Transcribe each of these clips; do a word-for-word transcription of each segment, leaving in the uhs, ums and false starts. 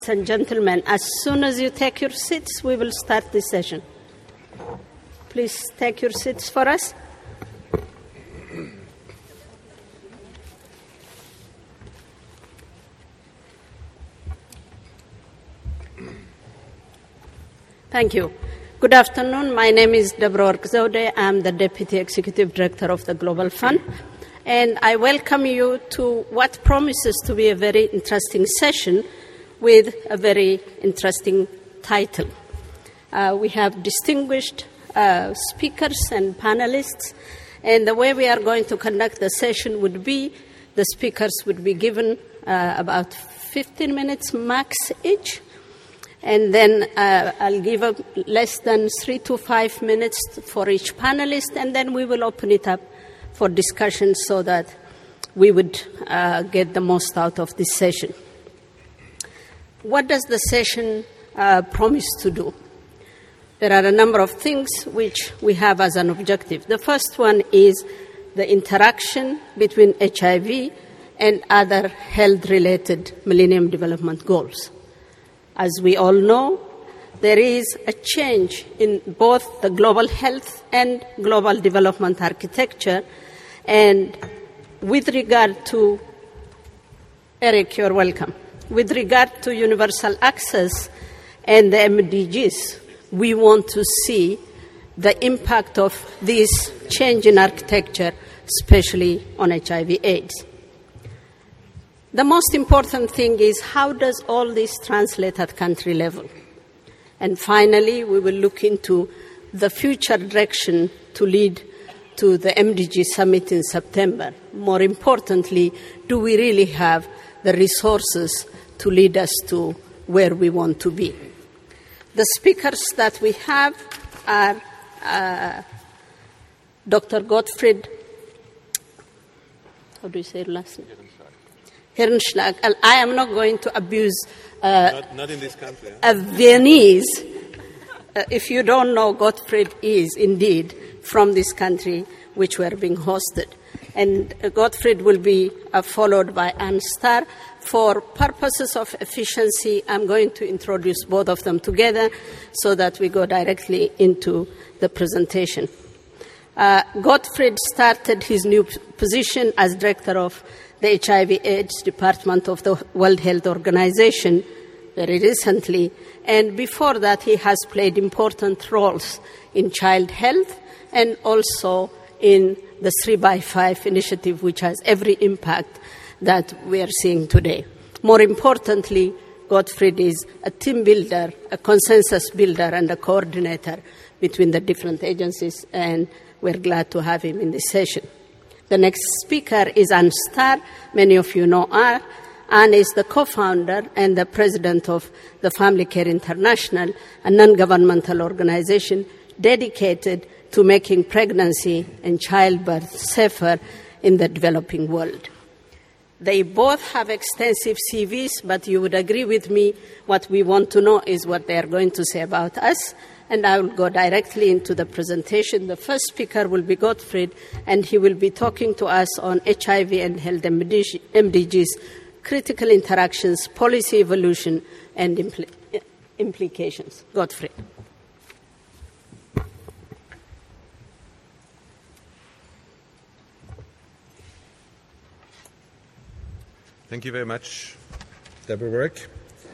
Ladies and gentlemen, as soon as you take your seats, we will start this session. Please take your seats for us. Thank you. Good afternoon. My name is Deborah Work-Zewde. I'm the Deputy Executive Director of the Global Fund, and I welcome you to what promises to be a very interesting session with a very interesting title. Uh, we have distinguished uh, speakers and panelists, and the way we are going to conduct the session would be the speakers would be given uh, about fifteen minutes max each, and then uh, I'll give a less than three to five minutes for each panelist, and then we will open it up for discussion so that we would uh, get the most out of this session. What does the session uh, promise to do? There are a number of things which we have as an objective. The first one is the interaction between H I V and other health-related Millennium Development Goals. As we all know, there is a change in both the global health and global development architecture, and with regard to, Eric, you're welcome. With regard to universal access and the M D Gs, we want to see the impact of this change in architecture, especially on H I V AIDS. The most important thing is how does all this translate at country level? And finally, we will look into the future direction to lead to the M D G summit in September. More importantly, do we really have the resources to lead us to where we want to be? The speakers that we have are uh, Doctor Gottfried, how do you say your last name? Hirnschlag. I am not going to abuse uh, not, not in this country, huh? a Viennese. Uh, if you don't know, Gottfried is indeed from this country which we are being hosted. And uh, Gottfried will be uh, followed by Ann Starr. For purposes of efficiency, I'm going to introduce both of them together so that we go directly into the presentation. Uh, Gottfried started his new position as director of the H I V AIDS Department of the World Health Organization very recently, and before that he has played important roles in child health and also in the three by five initiative, which has every impact that we are seeing today. More importantly, Gottfried is a team builder, a consensus builder, and a coordinator between the different agencies, and we're glad to have him in this session. The next speaker is Ann Starr. Many of you know Ann. Ann is the co-founder and the president of the Family Care International, a non-governmental organization dedicated to making pregnancy and childbirth safer in the developing world. They both have extensive C Vs, but you would agree with me, what we want to know is what they are going to say about us, and I will go directly into the presentation. The first speaker will be Gottfried, and he will be talking to us on H I V and health M D Gs, critical interactions, policy evolution, and impl- implications. Gottfried. Thank you very much, Deborah Work.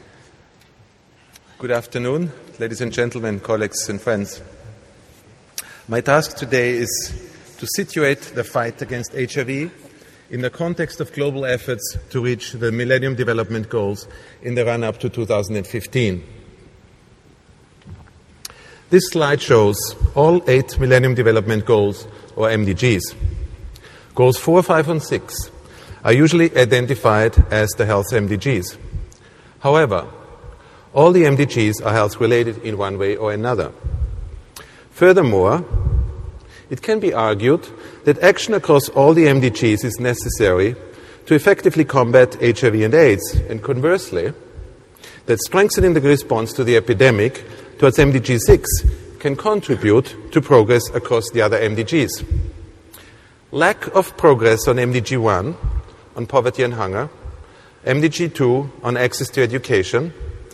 Good afternoon, ladies and gentlemen, colleagues and friends. My task today is to situate the fight against H I V in the context of global efforts to reach the Millennium Development Goals in the run-up to two thousand fifteen. This slide shows all eight Millennium Development Goals, or M D Gs. Goals four, five, and six are usually identified as the health M D Gs. However, all the M D Gs are health-related in one way or another. Furthermore, it can be argued that action across all the M D Gs is necessary to effectively combat H I V and AIDS, and conversely, that strengthening the response to the epidemic towards M D G six can contribute to progress across the other M D Gs. Lack of progress on M D G one, on poverty and hunger, M D G two on access to education,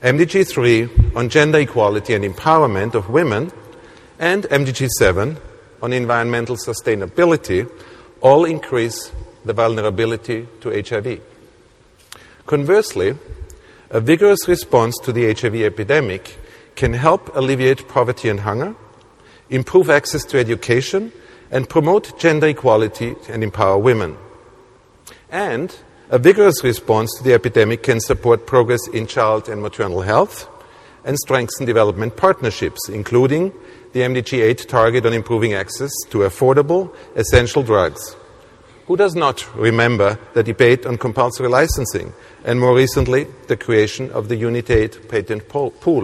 M D G three on gender equality and empowerment of women, and M D G seven on environmental sustainability all increase the vulnerability to H I V. Conversely, a vigorous response to the H I V epidemic can help alleviate poverty and hunger, improve access to education, and promote gender equality and empower women. And a vigorous response to the epidemic can support progress in child and maternal health and strengthen development partnerships, including the M D G eight target on improving access to affordable, essential drugs. Who does not remember the debate on compulsory licensing and, more recently, the creation of the Unitaid patent pool?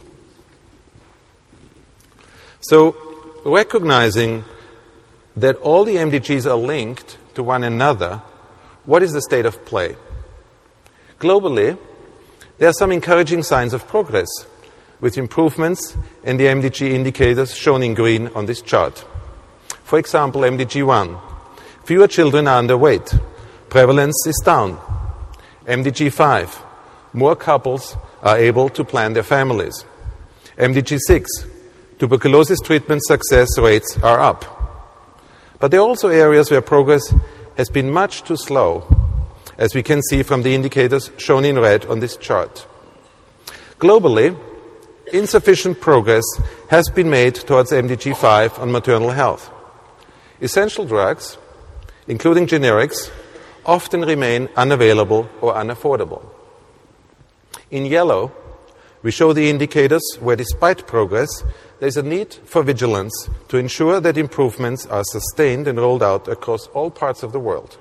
So, recognizing that all the M D Gs are linked to one another, what is the state of play? Globally, there are some encouraging signs of progress, with improvements in the M D G indicators shown in green on this chart. For example, M D G one. Fewer children are underweight. Prevalence is down. M D G five. More couples are able to plan their families. M D G six. Tuberculosis treatment success rates are up. But there are also areas where progress has been much too slow, as we can see from the indicators shown in red on this chart. Globally, insufficient progress has been made towards M D G five on maternal health. Essential drugs, including generics, often remain unavailable or unaffordable. In yellow, we show the indicators where, despite progress, there is a need for vigilance to ensure that improvements are sustained and rolled out across all parts of the world.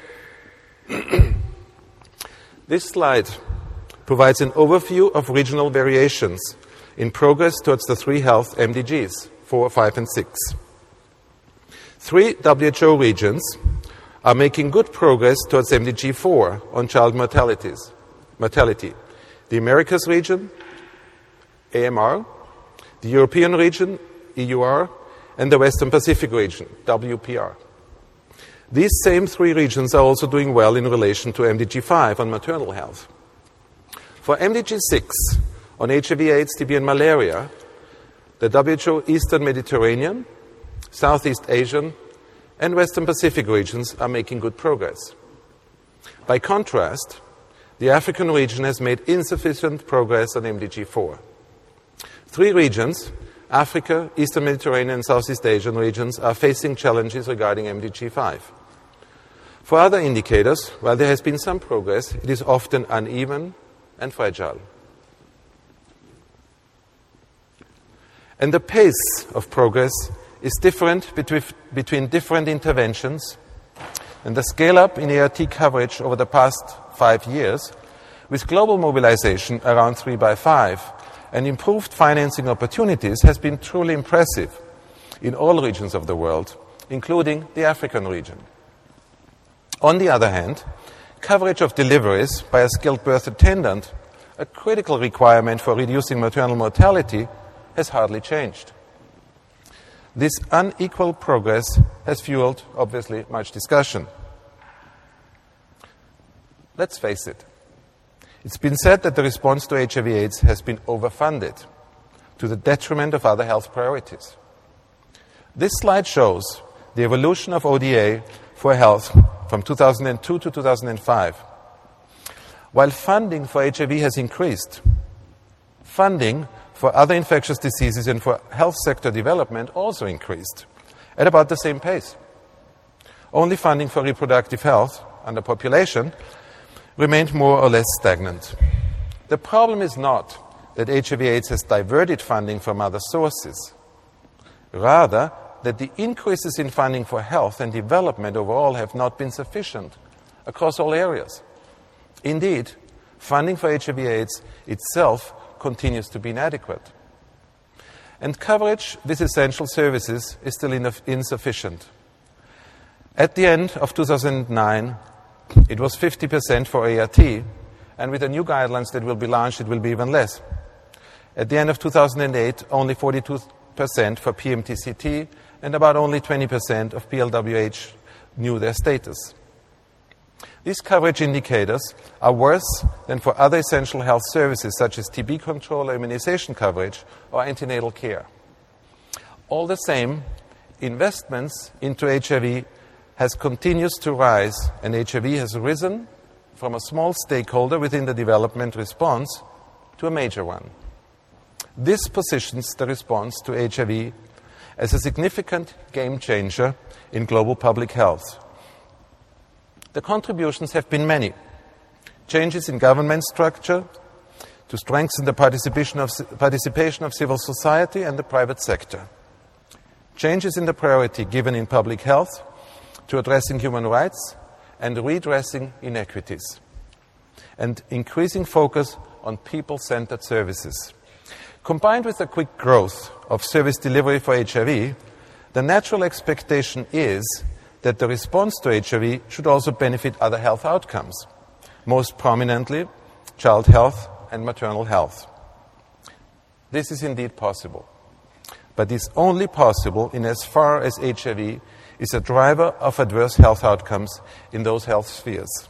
This slide provides an overview of regional variations in progress towards the three health M D Gs, four, five, and six. Three W H O regions are making good progress towards M D G four on child mortalities, mortality. The Americas region, A M R, the European region, E U R, and the Western Pacific region, W P R. These same three regions are also doing well in relation to M D G five on maternal health. For M D G six, on H I V, AIDS, T B, and malaria, the W H O Eastern Mediterranean, Southeast Asian, and Western Pacific regions are making good progress. By contrast, the African region has made insufficient progress on M D G four. Three regions, Africa, Eastern Mediterranean, and Southeast Asian regions, are facing challenges regarding M D G five. For other indicators, while there has been some progress, it is often uneven and fragile. And the pace of progress is different between, between different interventions, and the scale-up in A R T coverage over the past five years, with global mobilization around three by five, and improved financing opportunities, has been truly impressive in all regions of the world, including the African region. On the other hand, coverage of deliveries by a skilled birth attendant, a critical requirement for reducing maternal mortality, has hardly changed. This unequal progress has fueled, obviously, much discussion. Let's face it. It's been said that the response to H I V AIDS has been overfunded to the detriment of other health priorities. This slide shows the evolution of O D A for health from two thousand two to two thousand five. While funding for H I V has increased, funding for other infectious diseases and for health sector development also increased at about the same pace. Only funding for reproductive health and the population remained more or less stagnant. The problem is not that H I V AIDS has diverted funding from other sources. Rather, that the increases in funding for health and development overall have not been sufficient across all areas. Indeed, funding for H I V AIDS itself continues to be inadequate. And coverage with essential services is still insufficient. At the end of two thousand nine, it was fifty percent for A R T, and with the new guidelines that will be launched, it will be even less. At the end of two thousand eight, only forty-two percent for P M T C T, and about only twenty percent of P L W H knew their status. These coverage indicators are worse than for other essential health services such as T B control or immunization coverage or antenatal care. All the same, investments into H I V has continues to rise, and H I V has risen from a small stakeholder within the development response to a major one. This positions the response to H I V as a significant game changer in global public health. The contributions have been many. Changes in government structure to strengthen the participation of, participation of civil society and the private sector. Changes in the priority given in public health to addressing human rights and redressing inequities. And increasing focus on people-centered services. Combined with the quick growth of service delivery for H I V, the natural expectation is that the response to H I V should also benefit other health outcomes, most prominently child health and maternal health. This is indeed possible, but is only possible in as far as H I V is a driver of adverse health outcomes in those health spheres.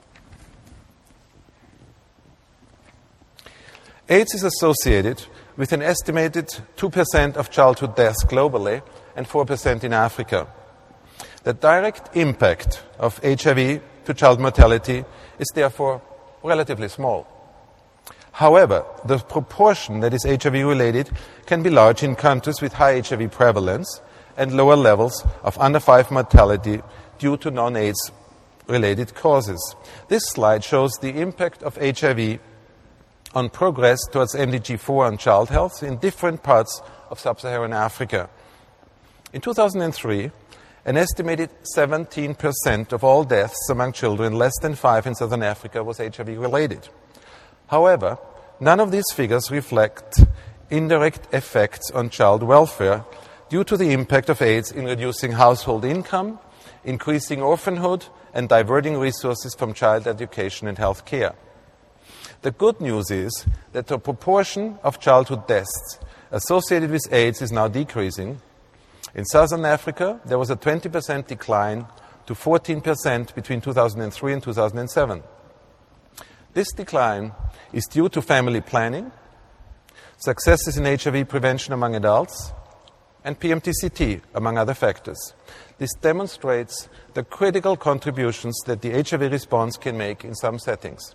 AIDS is associated with an estimated two percent of childhood deaths globally and four percent in Africa. The direct impact of H I V to child mortality is therefore relatively small. However, the proportion that is H I V-related can be large in countries with high H I V prevalence and lower levels of under five mortality due to non-AIDS related causes. This slide shows the impact of H I V on progress towards M D G four on child health in different parts of sub-Saharan Africa. In two thousand three, an estimated seventeen percent of all deaths among children less than five in Southern Africa was H I V-related. However, none of these figures reflect indirect effects on child welfare due to the impact of AIDS in reducing household income, increasing orphanhood, and diverting resources from child education and health care. The good news is that the proportion of childhood deaths associated with AIDS is now decreasing. In Southern Africa, there was a twenty percent decline to fourteen percent between two thousand three and two thousand seven. This decline is due to family planning, successes in H I V prevention among adults, and P M T C T, among other factors. This demonstrates the critical contributions that the H I V response can make in some settings.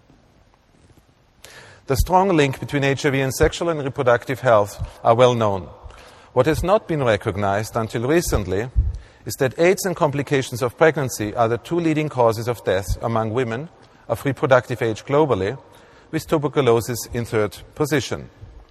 The strong link between H I V and sexual and reproductive health are well known. What has not been recognized until recently is that AIDS and complications of pregnancy are the two leading causes of death among women of reproductive age globally, with tuberculosis in third position.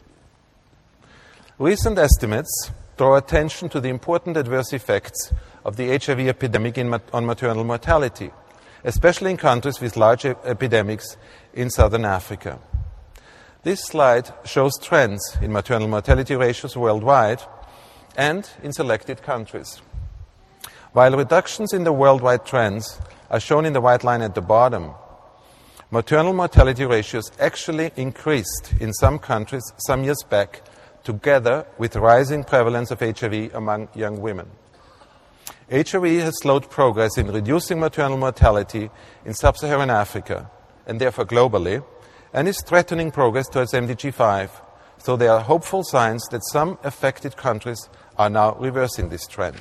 Recent estimates draw attention to the important adverse effects of the H I V epidemic in mat- on maternal mortality, especially in countries with large e- epidemics in Southern Africa. This slide shows trends in maternal mortality ratios worldwide and in selected countries. While reductions in the worldwide trends are shown in the white line at the bottom, maternal mortality ratios actually increased in some countries some years back, together with rising prevalence of H I V among young women. H I V has slowed progress in reducing maternal mortality in sub-Saharan Africa, and therefore globally, and is threatening progress towards M D G five, so there are hopeful signs that some affected countries are now reversing this trend.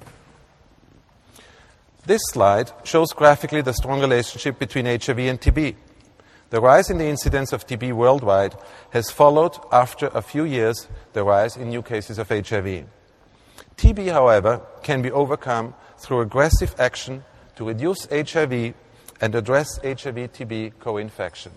This slide shows graphically the strong relationship between H I V and T B. The rise in the incidence of T B worldwide has followed after a few years the rise in new cases of H I V. T B, however, can be overcome through aggressive action to reduce H I V and address H I V T B co-infection.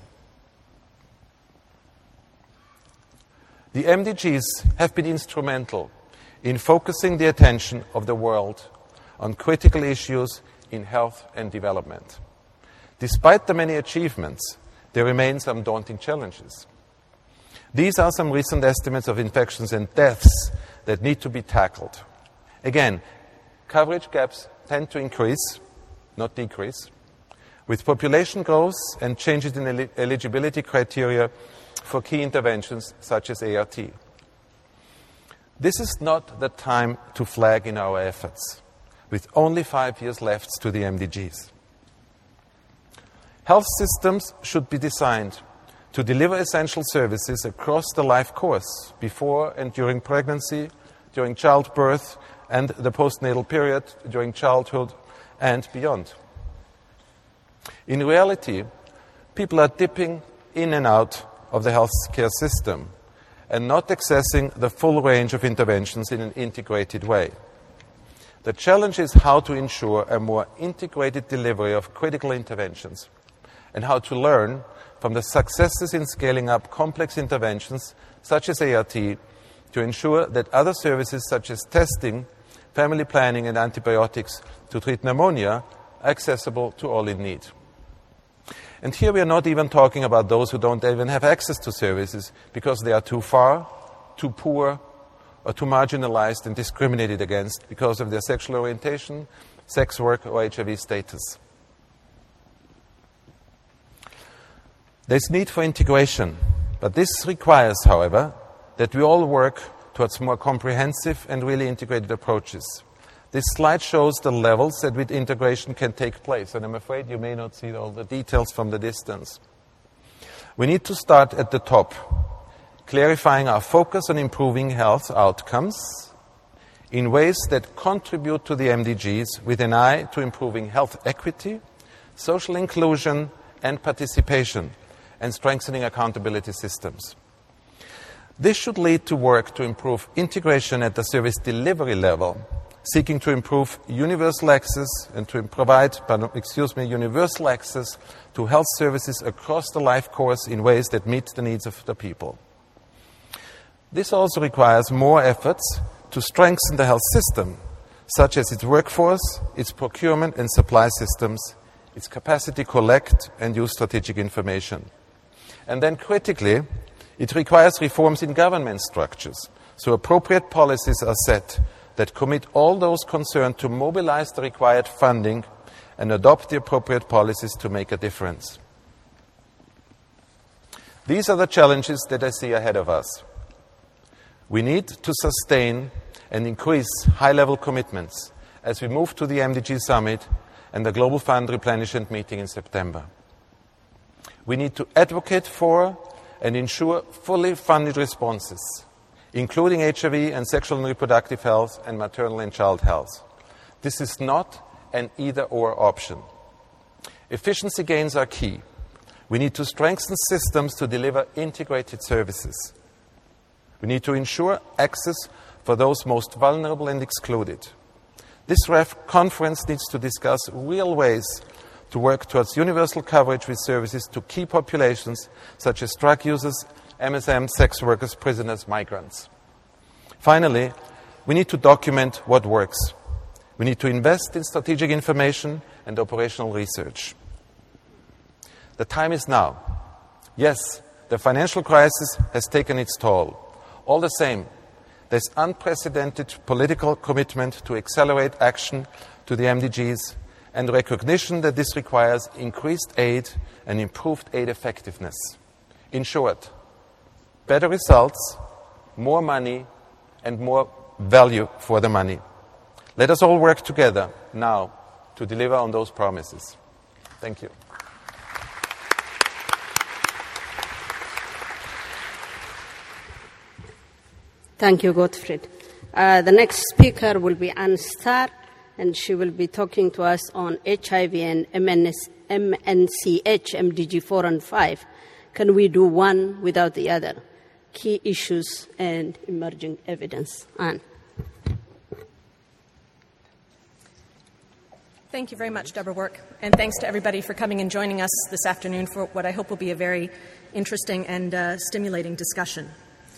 The M D Gs have been instrumental in focusing the attention of the world on critical issues in health and development. Despite the many achievements, there remain some daunting challenges. These are some recent estimates of infections and deaths that need to be tackled. Again, coverage gaps tend to increase, not decrease, with population growth and changes in el- eligibility criteria for key interventions such as A R T. This is not the time to flag in our efforts, with only five years left to the M D Gs. Health systems should be designed to deliver essential services across the life course, before and during pregnancy, during childbirth, and the postnatal period, during childhood, and beyond. In reality, people are dipping in and out of the healthcare system and not accessing the full range of interventions in an integrated way. The challenge is how to ensure a more integrated delivery of critical interventions and how to learn from the successes in scaling up complex interventions such as A R T to ensure that other services such as testing, family planning and antibiotics to treat pneumonia are accessible to all in need. And here we are not even talking about those who don't even have access to services because they are too far, too poor, or too marginalized and discriminated against because of their sexual orientation, sex work, or H I V status. There's need for integration, but this requires, however, that we all work towards more comprehensive and really integrated approaches. This slide shows the levels at which integration can take place, and I'm afraid you may not see all the details from the distance. We need to start at the top, clarifying our focus on improving health outcomes in ways that contribute to the M D Gs with an eye to improving health equity, social inclusion, and participation, and strengthening accountability systems. This should lead to work to improve integration at the service delivery level, seeking to improve universal access and to provide, excuse me, universal access to health services across the life course in ways that meet the needs of the people. This also requires more efforts to strengthen the health system, such as its workforce, its procurement and supply systems, its capacity to collect and use strategic information. And then critically, it requires reforms in government structures, so appropriate policies are set that commit all those concerned to mobilize the required funding and adopt the appropriate policies to make a difference. These are the challenges that I see ahead of us. We need to sustain and increase high-level commitments as we move to the M D G Summit and the Global Fund Replenishment Meeting in September. We need to advocate for and ensure fully funded responses, including H I V and sexual and reproductive health and maternal and child health. This is not an either-or option. Efficiency gains are key. We need to strengthen systems to deliver integrated services. We need to ensure access for those most vulnerable and excluded. This ref conference needs to discuss real ways to work towards universal coverage with services to key populations such as drug users, M S M, sex workers, prisoners, migrants. Finally, we need to document what works. We need to invest in strategic information and operational research. The time is now. Yes, the financial crisis has taken its toll. All the same, there's unprecedented political commitment to accelerate action to the M D Gs and recognition that this requires increased aid and improved aid effectiveness. In short, better results, more money, and more value for the money. Let us all work together now to deliver on those promises. Thank you. Thank you, Gottfried. Uh, the next speaker will be Anne Starr, and she will be talking to us on H I V and M N C H, M D G four and five. Can we do one without the other? Key issues and emerging evidence. Anne. Thank you very much, Deborah Work, and thanks to everybody for coming and joining us this afternoon for what I hope will be a very interesting and uh, stimulating discussion.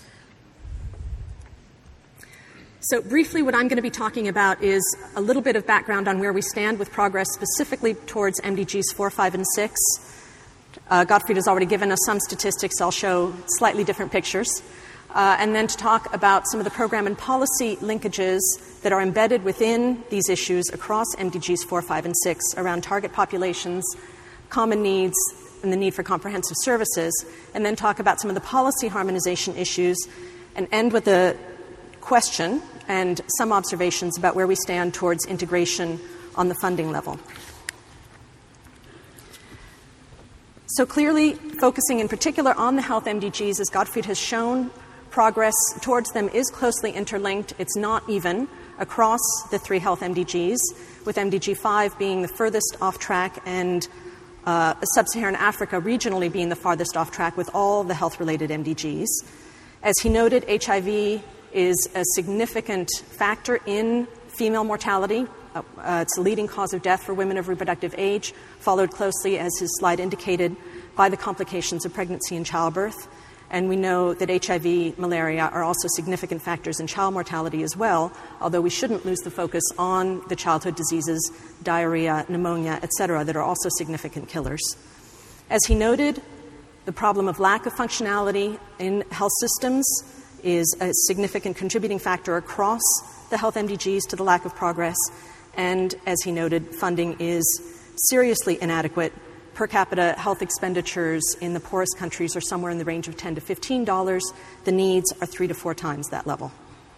So briefly, what I'm going to be talking about is a little bit of background on where we stand with progress specifically towards M D Gs four, five, and six. Uh, Gottfried has already given us some statistics. I'll show slightly different pictures. Uh, and then to talk about some of the program and policy linkages that are embedded within these issues across M D Gs four, five, and six around target populations, common needs, and the need for comprehensive services. And then talk about some of the policy harmonization issues and end with a question and some observations about where we stand towards integration on the funding level. So clearly, focusing in particular on the health M D Gs, as Gottfried has shown, progress towards them is closely interlinked. It's not even across the three health M D Gs, with M D G five being the furthest off track and uh, sub-Saharan Africa regionally being the farthest off track with all the health-related M D Gs. As he noted, H I V is a significant factor in female mortality. Uh, uh, it's a leading cause of death for women of reproductive age, followed closely, as his slide indicated, by the complications of pregnancy and childbirth. And we know that H I V, malaria are also significant factors in child mortality as well, although we shouldn't lose the focus on the childhood diseases, diarrhea, pneumonia, et cetera, that are also significant killers. As he noted, the problem of lack of functionality in health systems is a significant contributing factor across the health M D Gs to the lack of progress. And as he noted, funding is seriously inadequate. Per capita health expenditures in the poorest countries are somewhere in the range of ten to fifteen dollars. The needs are three to four times that level.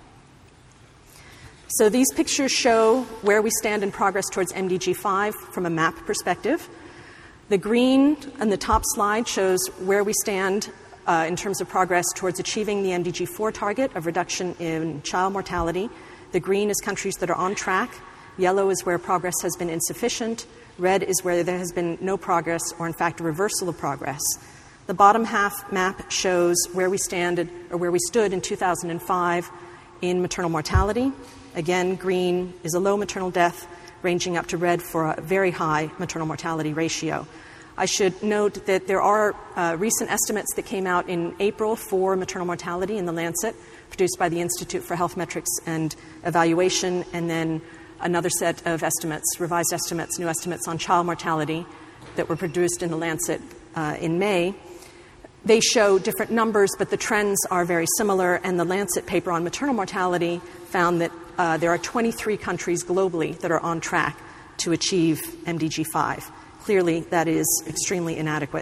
So these pictures show where we stand in progress towards M D G five from a map perspective. The green on the top slide shows where we stand uh, in terms of progress towards achieving the M D G four target of reduction in child mortality. The green is countries that are on track. Yellow is where progress has been insufficient. Red is where there has been no progress or, in fact, a reversal of progress. The bottom half map shows where we stand at, or where we stood in two thousand five in maternal mortality. Again, green is a low maternal death, ranging up to red for a very high maternal mortality ratio. I should note that there are uh, recent estimates that came out in April for maternal mortality in The Lancet, produced by the Institute for Health Metrics and Evaluation, and then another set of estimates, revised estimates, new estimates on child mortality that were produced in The Lancet uh, in May. They show different numbers, but the trends are very similar, and the Lancet paper on maternal mortality found that uh, there are twenty-three countries globally that are on track to achieve M D G five. Clearly, that is extremely inadequate.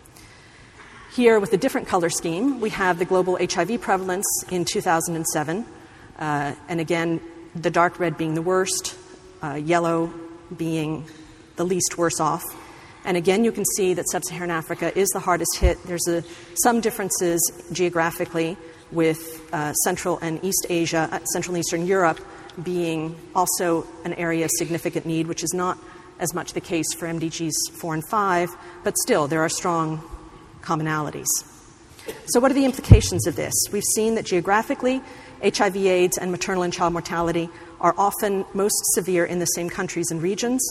Here, with a different color scheme, we have the global H I V prevalence in two thousand seven, uh, and again, the dark red being the worst, uh, yellow being the least worse off. And again, you can see that sub-Saharan Africa is the hardest hit. There's a, some differences geographically with uh, Central and East Asia, uh, Central and Eastern Europe being also an area of significant need, which is not as much the case for M D Gs four and five, but still there are strong commonalities. So what are the implications of this? We've seen that geographically, H I V AIDS and maternal and child mortality are often most severe in the same countries and regions.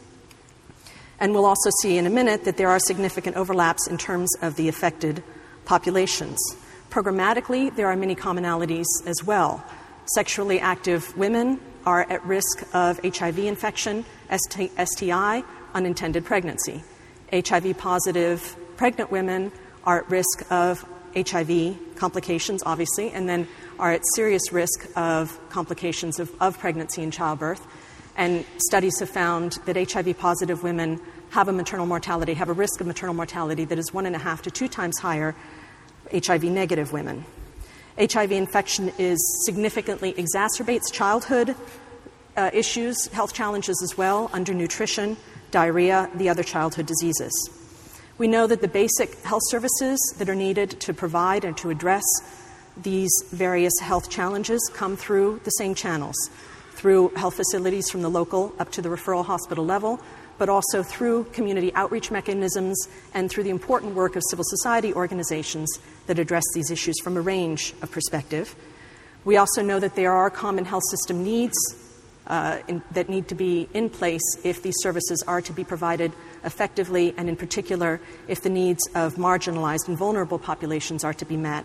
And we'll also see in a minute that there are significant overlaps in terms of the affected populations. Programmatically, there are many commonalities as well. Sexually active women are at risk of H I V infection, S T I, unintended pregnancy. H I V positive pregnant women are at risk of H I V complications, obviously, and then are at serious risk of complications of, of pregnancy and childbirth. And studies have found that H I V positive women have a maternal mortality, have a risk of maternal mortality that is one and a half to two times higher H I V negative women. H I V infection is significantly exacerbates childhood uh, issues, health challenges as well, undernutrition, diarrhea, the other childhood diseases. We know that the basic health services that are needed to provide and to address these various health challenges come through the same channels, through health facilities from the local up to the referral hospital level, but also through community outreach mechanisms and through the important work of civil society organizations that address these issues from a range of perspective. We also know that there are common health system needs uh, in, that need to be in place if these services are to be provided effectively, and in particular, if the needs of marginalized and vulnerable populations are to be met.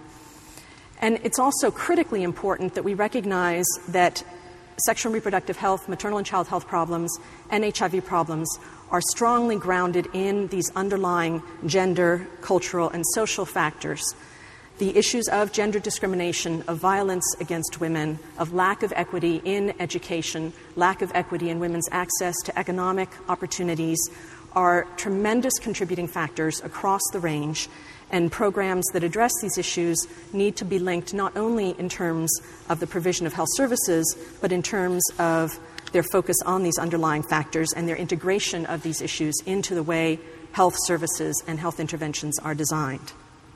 And it's also critically important that we recognize that sexual and reproductive health, maternal and child health problems, and H I V problems are strongly grounded in these underlying gender, cultural, and social factors. The issues of gender discrimination, of violence against women, of lack of equity in education, lack of equity in women's access to economic opportunities are tremendous contributing factors across the range, and programs that address these issues need to be linked not only in terms of the provision of health services, but in terms of their focus on these underlying factors and their integration of these issues into the way health services and health interventions are designed.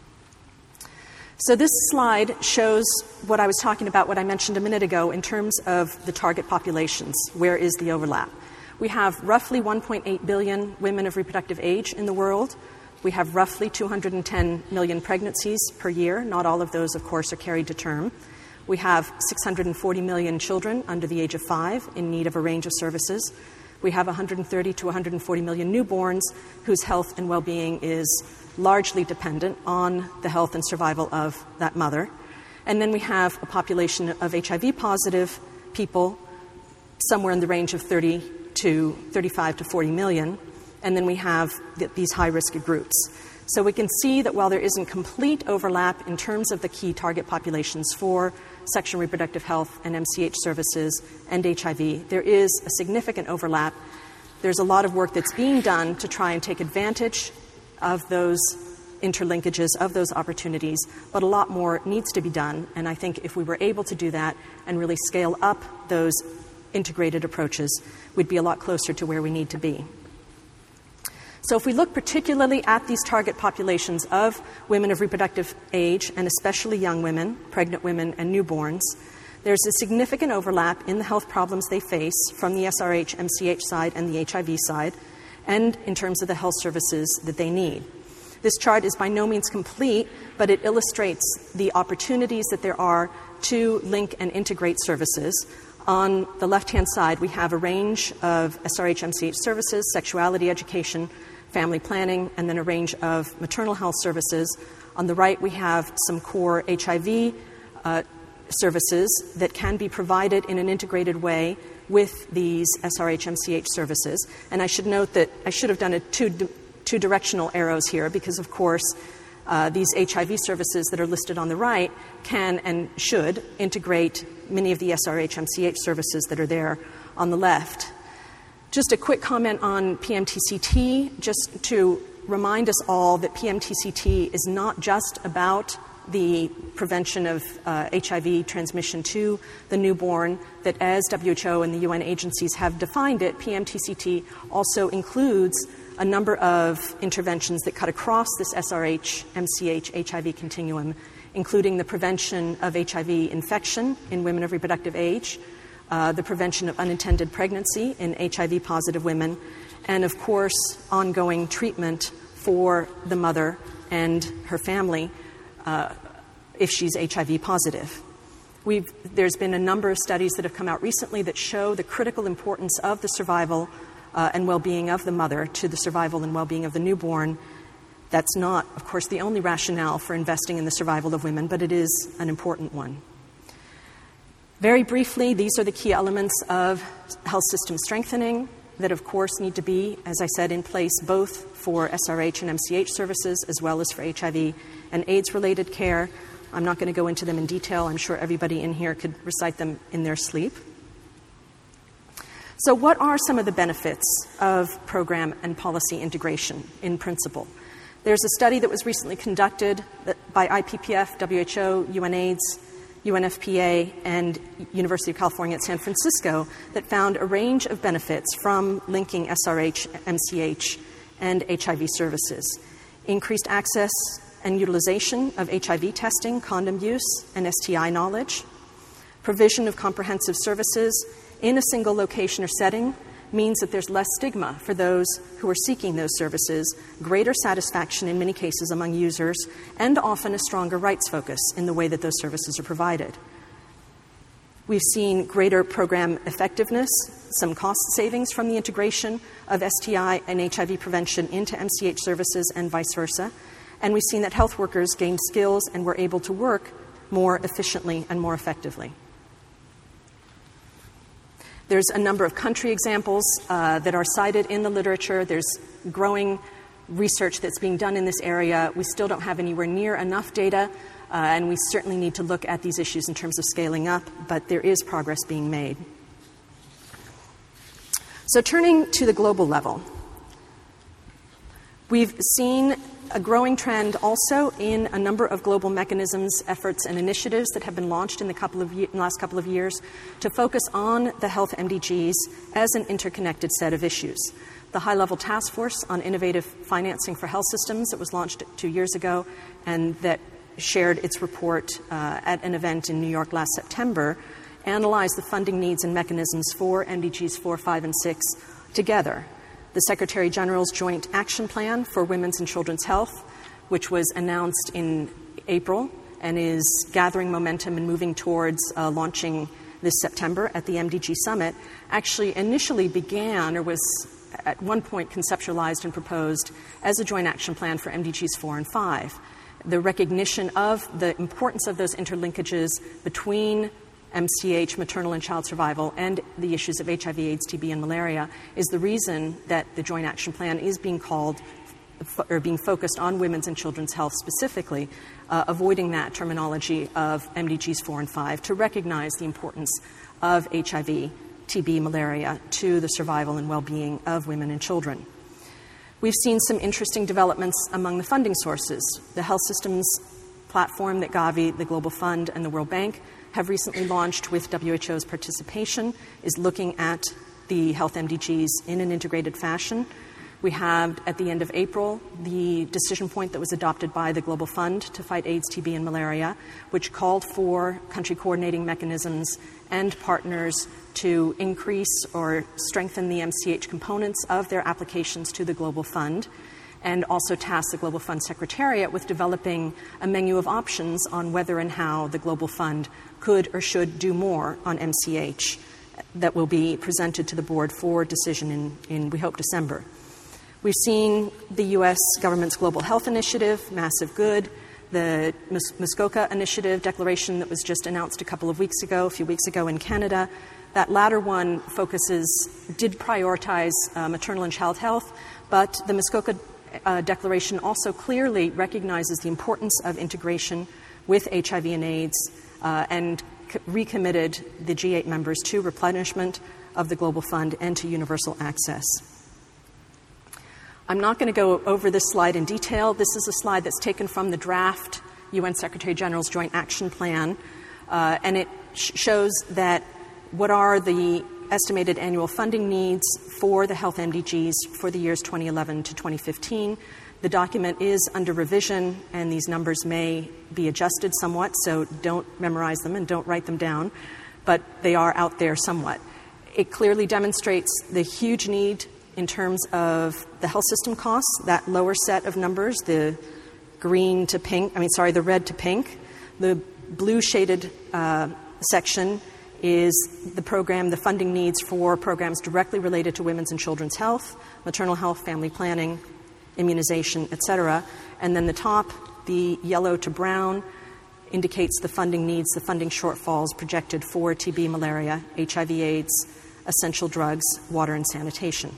So this slide shows what I was talking about, what I mentioned a minute ago, in terms of the target populations. Where is the overlap? We have roughly one point eight billion women of reproductive age in the world. We have roughly two hundred ten million pregnancies per year. Not all of those, of course, are carried to term. We have six hundred forty million children under the age of five in need of a range of services. We have one hundred thirty to one hundred forty million newborns whose health and well-being is largely dependent on the health and survival of that mother. And then we have a population of H I V-positive people somewhere in the range of thirty to thirty-five to forty million. And then we have th- these high-risk groups. So we can see that while there isn't complete overlap in terms of the key target populations for sexual and reproductive health and M C H services and H I V, there is a significant overlap. There's a lot of work that's being done to try and take advantage of those interlinkages, of those opportunities, but a lot more needs to be done. And I think if we were able to do that and really scale up those integrated approaches, we'd be a lot closer to where we need to be. So if we look particularly at these target populations of women of reproductive age, and especially young women, pregnant women, and newborns, there's a significant overlap in the health problems they face from the S R H M C H side and the H I V side, and in terms of the health services that they need. This chart is by no means complete, but it illustrates the opportunities that there are to link and integrate services. On the left-hand side, we have a range of S R H M C H services, sexuality education, family planning, and then a range of maternal health services. On the right, we have some core H I V uh, services that can be provided in an integrated way with these S R H M C H services. And I should note that I should have done a two, two directional arrows here because, of course, uh, these H I V services that are listed on the right can and should integrate many of the S R H M C H services that are there on the left. Just a quick comment on P M T C T, just to remind us all that P M T C T is not just about the prevention of uh, H I V transmission to the newborn, that as W H O and the U N agencies have defined it, P M T C T also includes a number of interventions that cut across this S R H, M C H, H I V continuum, including the prevention of H I V infection in women of reproductive age, uh, the prevention of unintended pregnancy in H I V-positive women, and, of course, ongoing treatment for the mother and her family Uh, if she's H I V positive. We've, there's been a number of studies that have come out recently that show the critical importance of the survival uh, and well-being of the mother to the survival and well-being of the newborn. That's not, of course, the only rationale for investing in the survival of women, but it is an important one. Very briefly, these are the key elements of health system strengthening that, of course, need to be, as I said, in place both for S R H and M C H services as well as for H I V and AIDS-related care. I'm not going to go into them in detail. I'm sure everybody in here could recite them in their sleep. So what are some of the benefits of program and policy integration in principle? There's a study that was recently conducted by I P P F, W H O, UNAIDS, U N F P A, and University of California at San Francisco that found a range of benefits from linking S R H, M C H, and H I V services. Increased access and utilization of H I V testing, condom use, and S T I knowledge. Provision of comprehensive services in a single location or setting means that there's less stigma for those who are seeking those services, greater satisfaction in many cases among users, and often a stronger rights focus in the way that those services are provided. We've seen greater program effectiveness, some cost savings from the integration of S T I and H I V prevention into M C H services and vice versa. And we've seen that health workers gained skills and were able to work more efficiently and more effectively. There's a number of country examples uh, that are cited in the literature. There's growing research that's being done in this area. We still don't have anywhere near enough data, uh, and we certainly need to look at these issues in terms of scaling up, but there is progress being made. So turning to the global level, we've seen a growing trend also in a number of global mechanisms, efforts, and initiatives that have been launched in the, couple of ye- in the last couple of years to focus on the health M D Gs as an interconnected set of issues. the high-level task force on innovative financing for health systems that was launched two years ago and that shared its report uh, at an event in New York last September, analyzed the funding needs and mechanisms for M D Gs four, five, and six together. The Secretary General's Joint Action Plan for Women's and Children's Health, which was announced in April and is gathering momentum and moving towards uh, launching this September at the M D G Summit, actually initially began or was at one point conceptualized and proposed as a joint action plan for M D Gs four and five. The recognition of the importance of those interlinkages between M C H, maternal and child survival, and the issues of H I V, AIDS, T B, and malaria is the reason that the Joint Action Plan is being called or being focused on women's and children's health specifically, uh, avoiding that terminology of M D Gs four and five to recognize the importance of H I V, T B, malaria to the survival and well-being of women and children. We've seen some interesting developments among the funding sources. The health systems platform that Gavi, the Global Fund, and the World Bank have recently launched with W H O's participation is looking at the health M D Gs in an integrated fashion. We have, at the end of April, the decision point that was adopted by the Global Fund to fight AIDS, T B, and malaria, which called for country coordinating mechanisms and partners to increase or strengthen the M C H components of their applications to the Global Fund, and also tasked the Global Fund Secretariat with developing a menu of options on whether and how the Global Fund could or should do more on M C H that will be presented to the board for decision in, in we hope, December. We've seen the U S government's Global Health Initiative, Massive Good, the Muskoka Initiative declaration that was just announced a couple of weeks ago, a few weeks ago in Canada. That latter one focuses, did prioritize uh, maternal and child health, but the Muskoka uh, declaration also clearly recognizes the importance of integration with H I V and AIDS uh, and c- recommitted the G eight members to replenishment of the Global Fund and to universal access. I'm not going to go over this slide in detail. This is a slide that's taken from the draft U N Secretary General's Joint Action Plan, uh, and it sh- shows that what are the estimated annual funding needs for the health M D Gs for the years twenty eleven to twenty fifteen. The document is under revision, and these numbers may be adjusted somewhat, so don't memorize them and don't write them down, but they are out there somewhat. It clearly demonstrates the huge need in terms of the health system costs, that lower set of numbers, the green to pink, I mean, sorry, the red to pink. The blue shaded uh, section is the program, the funding needs for programs directly related to women's and children's health, maternal health, family planning, immunization, et cetera. And then the top, the yellow to brown, indicates the funding needs, the funding shortfalls projected for T B, malaria, H I V, AIDS, essential drugs, water, and sanitation.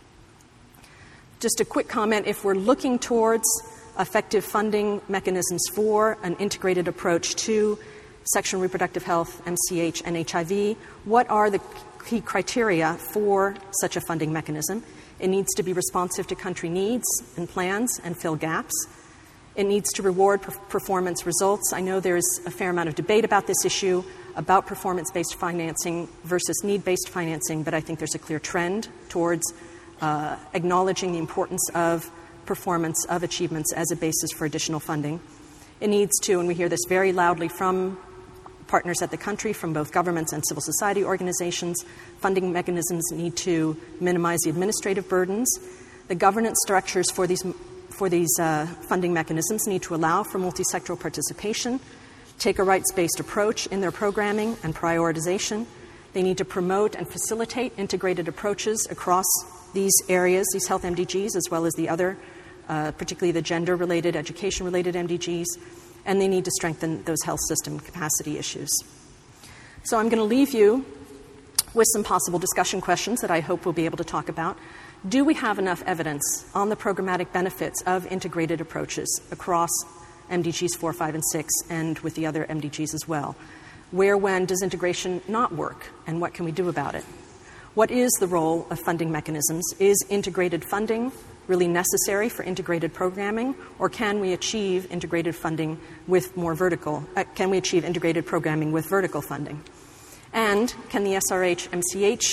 Just a quick comment, if we're looking towards effective funding mechanisms for an integrated approach to sexual and reproductive health, M C H, and H I V, what are the key criteria for such a funding mechanism? It needs to be responsive to country needs and plans and fill gaps. It needs to reward per- performance results. I know there's a fair amount of debate about this issue, about performance-based financing versus need-based financing, but I think there's a clear trend towards uh, acknowledging the importance of performance of achievements as a basis for additional funding. It needs to, and we hear this very loudly from partners at the country, from both governments and civil society organizations, funding mechanisms need to minimize the administrative burdens. The governance structures for these for these uh, funding mechanisms need to allow for multi-sectoral participation, take a rights-based approach in their programming and prioritization. They need to promote and facilitate integrated approaches across these areas, these health M D Gs, as well as the other, uh, particularly the gender-related, education-related M D Gs, and they need to strengthen those health system capacity issues. So I'm going to leave you with some possible discussion questions that I hope we'll be able to talk about. Do we have enough evidence on the programmatic benefits of integrated approaches across M D Gs four, five, and six, and with the other M D Gs as well? Where, when does integration not work, and what can we do about it? What is the role of funding mechanisms? Is integrated funding really necessary for integrated programming, or can we achieve integrated funding with more vertical, uh, can we achieve integrated programming with vertical funding? And can the S R H M C H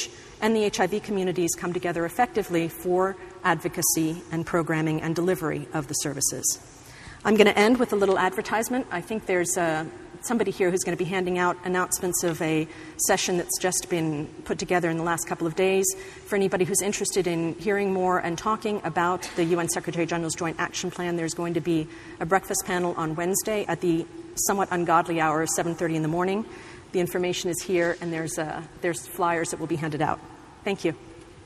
and the H I V communities come together effectively for advocacy and programming and delivery of the services. I'm going to end with a little advertisement. I think there's uh, somebody here who's going to be handing out announcements of a session that's just been put together in the last couple of days. For anybody who's interested in hearing more and talking about the U N Secretary General's Joint Action Plan, there's going to be a breakfast panel on Wednesday at the somewhat ungodly hour of seven thirty in the morning. The information is here, and there's, uh, there's flyers that will be handed out. Thank you.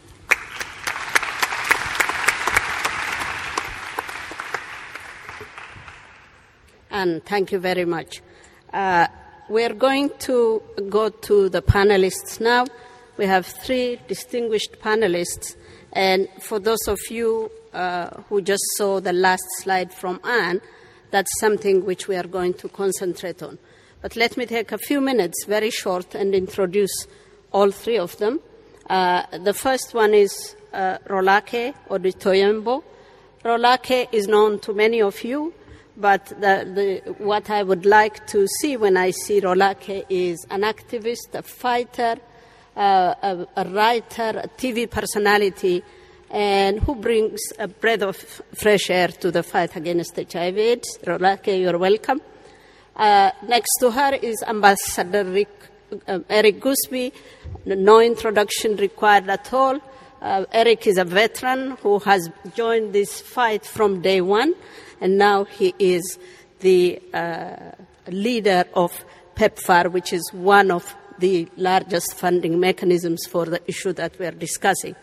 And thank you very much. Uh, we're going to go to the panelists now. We have three distinguished panelists. And for those of you uh, who just saw the last slide from Anne, that's something which we are going to concentrate on. But let me take a few minutes, very short, and introduce all three of them. Uh, the first one is uh, Rolake Odutoyembo. Rolake is known to many of you. But the, the, what I would like to see when I see Rolake is an activist, a fighter, uh, a, a writer, a T V personality, and who brings a breath of fresh air to the fight against H I V AIDS. Rolake, you're welcome. Uh, next to her is Ambassador Rick, uh, Eric Gooseby. No introduction required at all. Uh, Eric is a veteran who has joined this fight from day one. And now he is the uh, leader of PEPFAR, which is one of the largest funding mechanisms for the issue that we are discussing.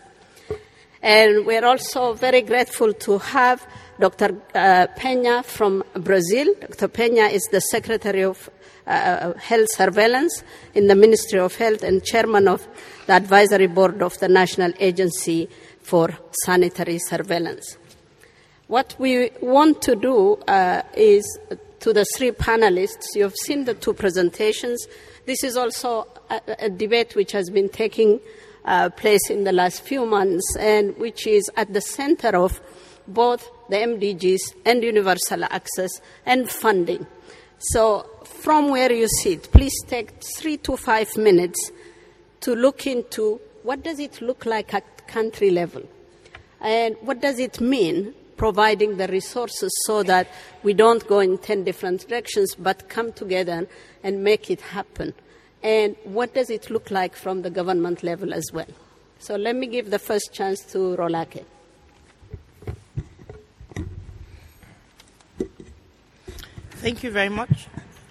And we're also very grateful to have Doctor Uh, Peña from Brazil. Doctor Peña is the Secretary of uh, Health Surveillance in the Ministry of Health and Chairman of the Advisory Board of the National Agency for Sanitary Surveillance. What we want to do uh, is, to the three panelists, you've seen the two presentations. This is also a, a debate which has been taking uh, place in the last few months and which is at the center of both the M D Gs and universal access and funding. So from where you sit, please take three to five minutes to look into what does it look like at country level and what does it mean providing the resources so that we don't go in ten different directions but come together and make it happen. And what does it look like from the government level as well? So let me give the first chance to Rolake. Thank you very much.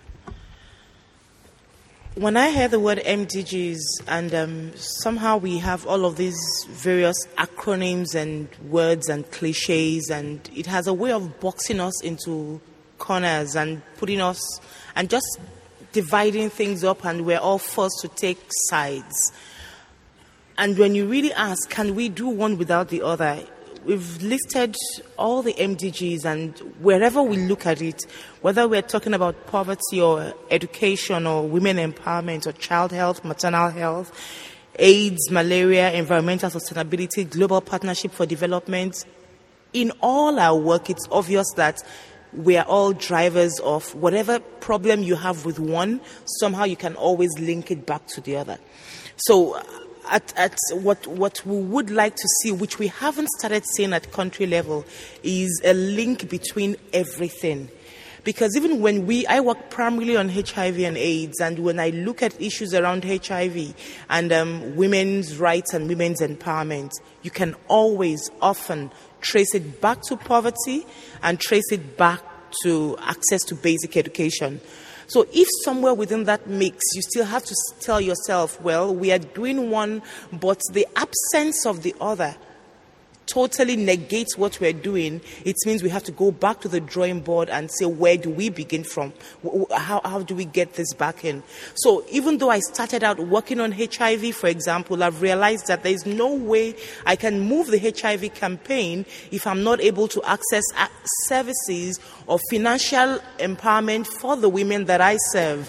When I hear the word M D Gs, and um, somehow we have all of these various acronyms and words and cliches, and it has a way of boxing us into corners and putting us, and just dividing things up, and we're all forced to take sides. And when you really ask, can we do one without the other? We've listed all the M D Gs, and wherever we look at it, whether we're talking about poverty or education or women empowerment or child health, maternal health, AIDS, malaria, environmental sustainability, global partnership for development, in all our work, it's obvious that we are all drivers of whatever problem you have with one, somehow you can always link it back to the other. So At, at what, what we would like to see, which we haven't started seeing at country level, is a link between everything. Because even when we, I work primarily on H I V and AIDS, and when I look at issues around H I V and um, women's rights and women's empowerment, you can always, often trace it back to poverty and trace it back to access to basic education. So if somewhere within that mix, you still have to tell yourself, well, we are doing one, but the absence of the other totally negates what we're doing, it means we have to go back to the drawing board and say, where do we begin from? How, how do we get this back in? So even though I started out working on H I V, for example, I've realized that there's no way I can move the H I V campaign if I'm not able to access services or financial empowerment for the women that I serve.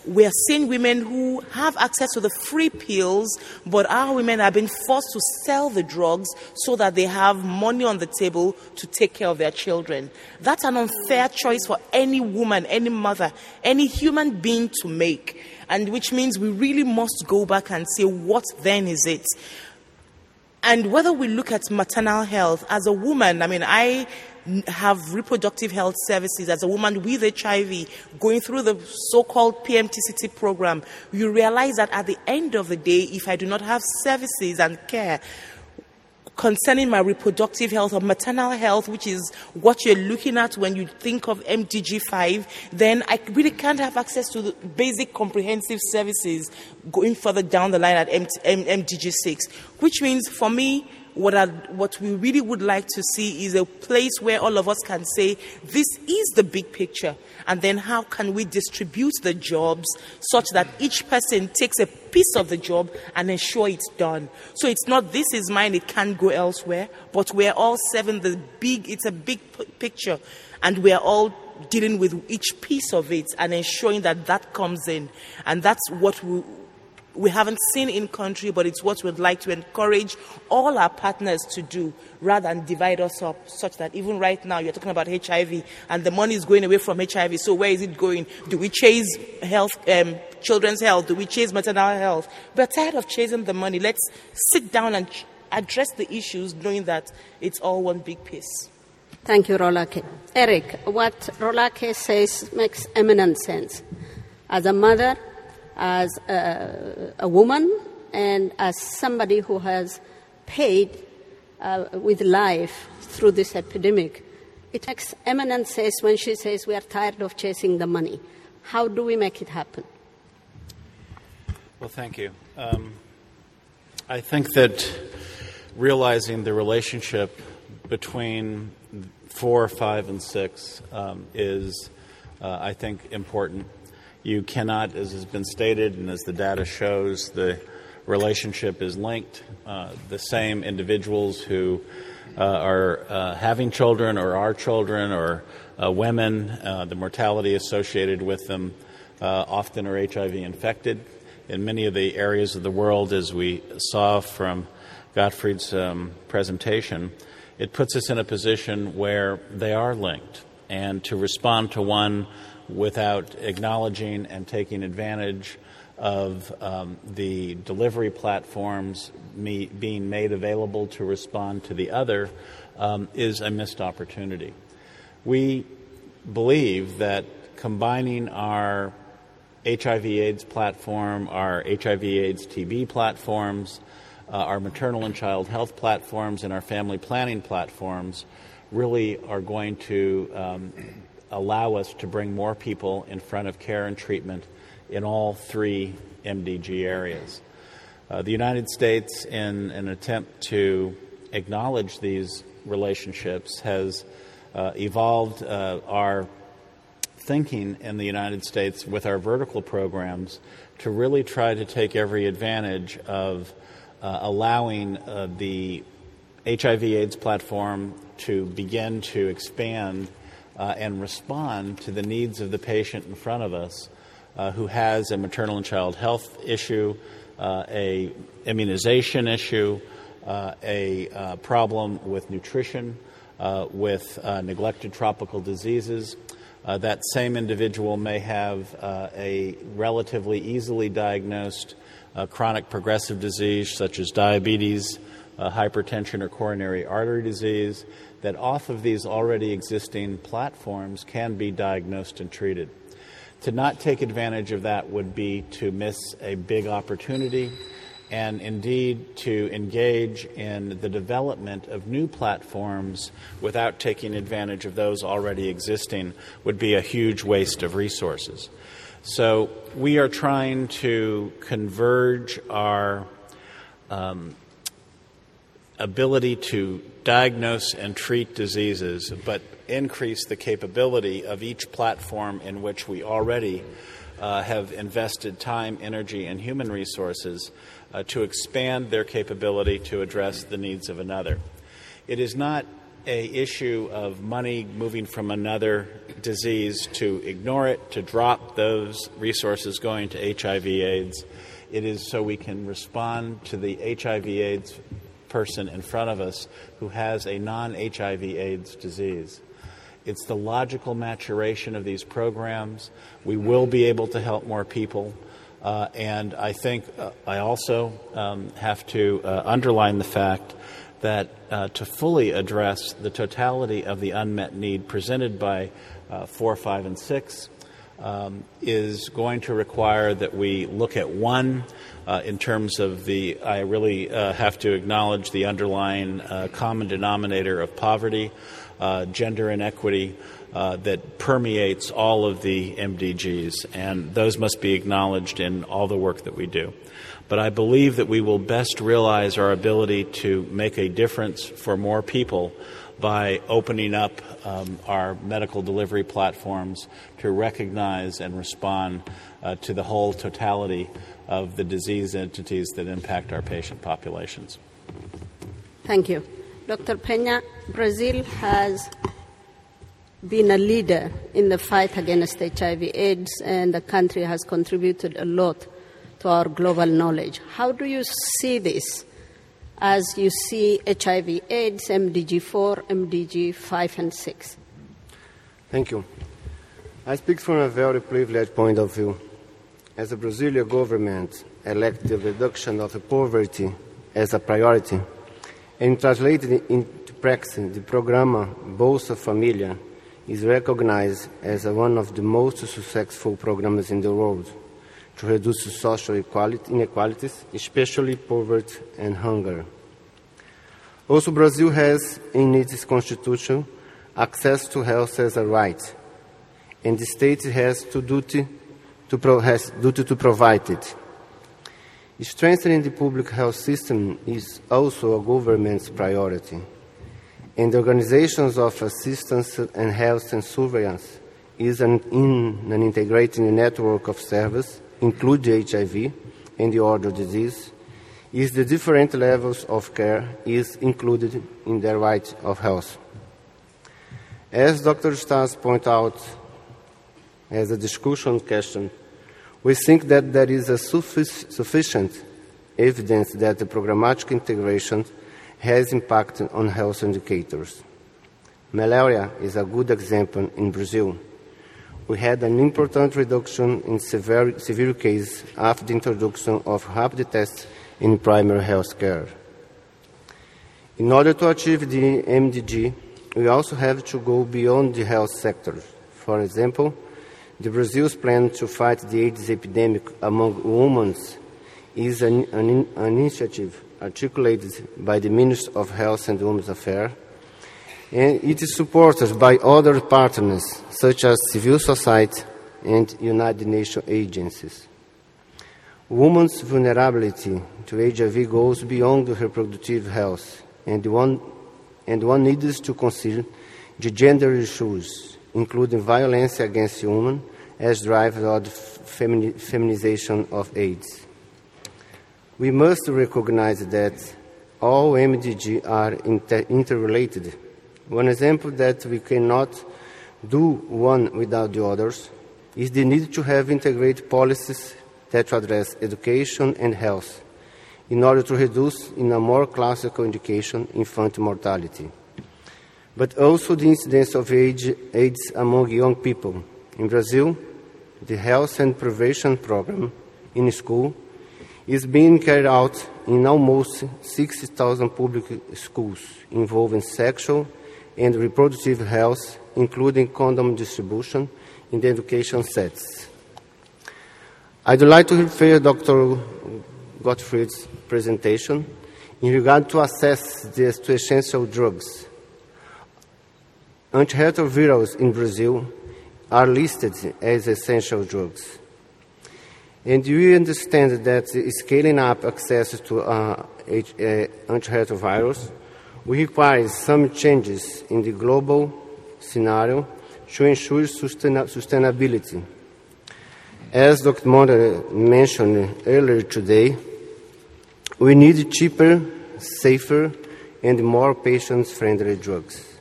We are seeing women who have access to the free pills, but our women have been forced to sell the drugs so that they have money on the table to take care of their children. That's an unfair choice for any woman, any mother, any human being to make, and which means we really must go back and say, what then is it? And whether we look at maternal health, as a woman, I mean, I have reproductive health services as a woman with H I V going through the so-called P M T C T program. You realize that at the end of the day, if I do not have services and care concerning my reproductive health or maternal health, which is what you're looking at when you think of M D G five, then I really can't have access to the basic comprehensive services going further down the line at M D G six, which means for me, What, are, what we really would like to see is a place where all of us can say, this is the big picture, and then how can we distribute the jobs such that each person takes a piece of the job and ensure it's done. So it's not this is mine, it can't go elsewhere, but we're all serving the big, it's a big p- picture, and we're all dealing with each piece of it and ensuring that that comes in. And that's what we we haven't seen in country, but it's what we'd like to encourage all our partners to do, rather than divide us up, such that even right now you're talking about H I V and the money is going away from H I V. So where is it going? Do we chase health, um, children's health? Do we chase maternal health? We're tired of chasing the money. Let's sit down and ch- address the issues, knowing that it's all one big piece. Thank you, Rolake. Eric, what Rolake says makes eminent sense. As a mother, as a, a woman, and as somebody who has paid uh, with life through this epidemic, it makes eminent sense when she says we are tired of chasing the money. How do we make it happen? Well, thank you. Um, I think that realizing the relationship between four, five, and six um, is, uh, I think, important. You cannot, as has been stated and as the data shows, the relationship is linked. Uh, the same individuals who uh, are uh, having children or are children or uh, women, uh, the mortality associated with them uh, often are H I V infected. In many of the areas of the world, as we saw from Gottfried's um, presentation, it puts us in a position where they are linked. And to respond to one without acknowledging and taking advantage of um, the delivery platforms me, being made available to respond to the other um, is a missed opportunity. We believe that combining our H I V AIDS platform, our H I V AIDS T B platforms, uh, our maternal and child health platforms, and our family planning platforms really are going to um, allow us to bring more people in front of care and treatment in all three M D G areas. Uh, the United States, in an attempt to acknowledge these relationships, has uh, evolved uh, our thinking in the United States with our vertical programs to really try to take every advantage of uh, allowing uh, the H I V AIDS platform to begin to expand Uh, and respond to the needs of the patient in front of us uh, who has a maternal and child health issue, uh, a immunization issue, uh, a uh, problem with nutrition, uh, with uh, neglected tropical diseases. Uh, that same individual may have uh, a relatively easily diagnosed uh, chronic progressive disease such as diabetes, uh, hypertension, or coronary artery disease, that off of these already existing platforms can be diagnosed and treated. To not take advantage of that would be to miss a big opportunity, and indeed to engage in the development of new platforms without taking advantage of those already existing would be a huge waste of resources. So we are trying to converge our um, ability to diagnose and treat diseases, but increase the capability of each platform in which we already uh, have invested time, energy, and human resources uh, to expand their capability to address the needs of another. It is not a issue of money moving from another disease to ignore it, to drop those resources going to H I V AIDS. It is so we can respond to the H I V AIDS person in front of us who has a non-H I V AIDS disease. It's the logical maturation of these programs. We will be able to help more people. Uh, and I think uh, I also um, have to uh, underline the fact that uh, to fully address the totality of the unmet need presented by uh, four, five, and six um, is going to require that we look at one uh, in terms of the, I really uh, have to acknowledge the underlying uh, common denominator of poverty, uh, gender inequity, Uh, that permeates all of the M D Gs, and those must be acknowledged in all the work that we do. But I believe that we will best realize our ability to make a difference for more people by opening up um, our medical delivery platforms to recognize and respond uh, to the whole totality of the disease entities that impact our patient populations. Thank you. Doctor Peña, Brazil has been a leader in the fight against H I V AIDS, and the country has contributed a lot to our global knowledge. How do you see this as you see H I V AIDS, M D G four, M D G five, and six? Thank you. I speak from a very privileged point of view. As the Brazilian government elected the reduction of poverty as a priority and translated into practice the Programa Bolsa Família, is recognized as one of the most successful programs in the world to reduce social inequalities, especially poverty and hunger. Also, Brazil has in its constitution access to health as a right, and the state has to duty to pro- has duty to provide it. Strengthening the public health system is also a government's priority, and the organizations of assistance and health and surveillance is an, in an integrated network of services, including H I V and the other disease, is the different levels of care is included in their right of health. As Doctor Stas pointed out as a discussion question, we think that there is a suffic- sufficient evidence that the programmatic integration has impact on health indicators. Malaria is a good example in Brazil. We had an important reduction in severe, severe cases after the introduction of rapid tests in primary health care. In order to achieve the M D G, we also have to go beyond the health sector. For example, the Brazil's plan to fight the AIDS epidemic among women is an, an, an initiative articulated by the Minister of Health and Women's Affairs, and it is supported by other partners such as civil society and United Nations agencies. Women's vulnerability to H I V goes beyond reproductive health, and one, and one needs to consider the gender issues, including violence against women as driver of the femini- feminization of AIDS. We must recognize that all M D Gs are inter- interrelated. One example that we cannot do one without the others is the need to have integrated policies that address education and health in order to reduce, in a more classical indication, infant mortality. But also the incidence of AIDS among young people. In Brazil, the Health and Prevention Program in school is being carried out in almost sixty thousand public schools involving sexual and reproductive health, including condom distribution in the education sets. I'd like to refer Doctor Gottfried's presentation in regard to assess the essential drugs. Antiretrovirals in Brazil are listed as essential drugs. And we understand that scaling up access to uh, H, uh, antiretrovirals will require some changes in the global scenario to ensure sustain- sustainability. As Doctor Monda mentioned earlier today, we need cheaper, safer, and more patient-friendly drugs.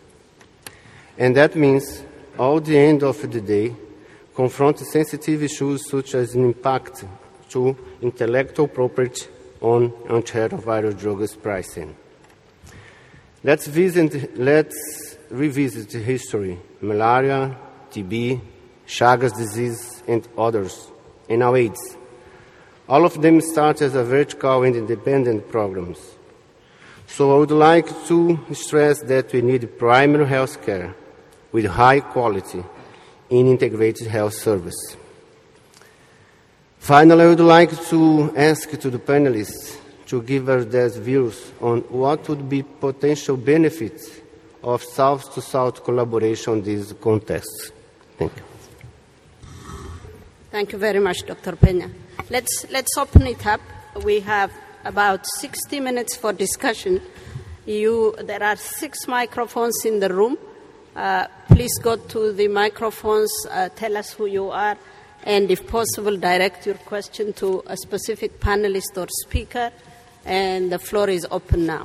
And that means, at the end of the day, confront sensitive issues such as an impact to intellectual property on antiretroviral drugs pricing. Let's, visit, let's revisit history, malaria, T B, Chagas disease, and others, and now AIDS. All of them start as a vertical and independent programs. So I would like to stress that we need primary health care with high quality in integrated health service. Finally, I would like to ask to the panelists to give us their views on what would be potential benefits of South-to-South collaboration in these contexts. Thank you. Thank you very much, Doctor Peña. Let's, let's open it up. We have about sixty minutes for discussion. You, there are six microphones in the room. Uh, please go to the microphones, uh, tell us who you are, and if possible, direct your question to a specific panelist or speaker, and the floor is open now.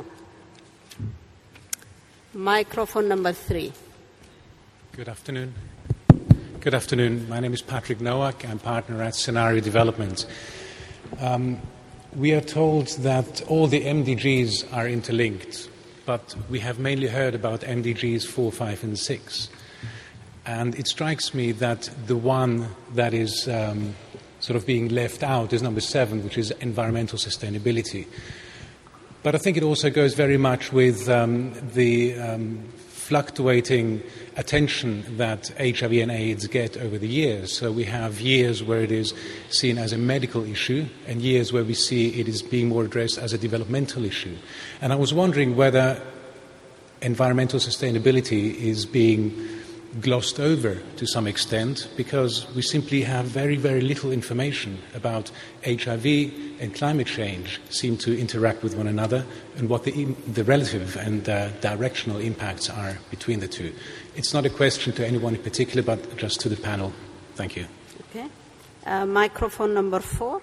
Microphone number three. Good afternoon. Good afternoon. My name is Patrick Nowak. I'm partner at Scenario Development. Um, we are told that all the M D Gs are interlinked, but we have mainly heard about M D Gs four, five, and six. And it strikes me that the one that is um, sort of being left out is number seven, which is environmental sustainability. But I think it also goes very much with um, the um, fluctuating attention that H I V and AIDS get over the years. So we have years where it is seen as a medical issue and years where we see it is being more addressed as a developmental issue. And I was wondering whether environmental sustainability is being glossed over to some extent because we simply have very, very little information about H I V and climate change seem to interact with one another and what the, the relative and uh, directional impacts are between the two. It's not a question to anyone in particular, but just to the panel. Thank you. Okay. Uh, microphone number four.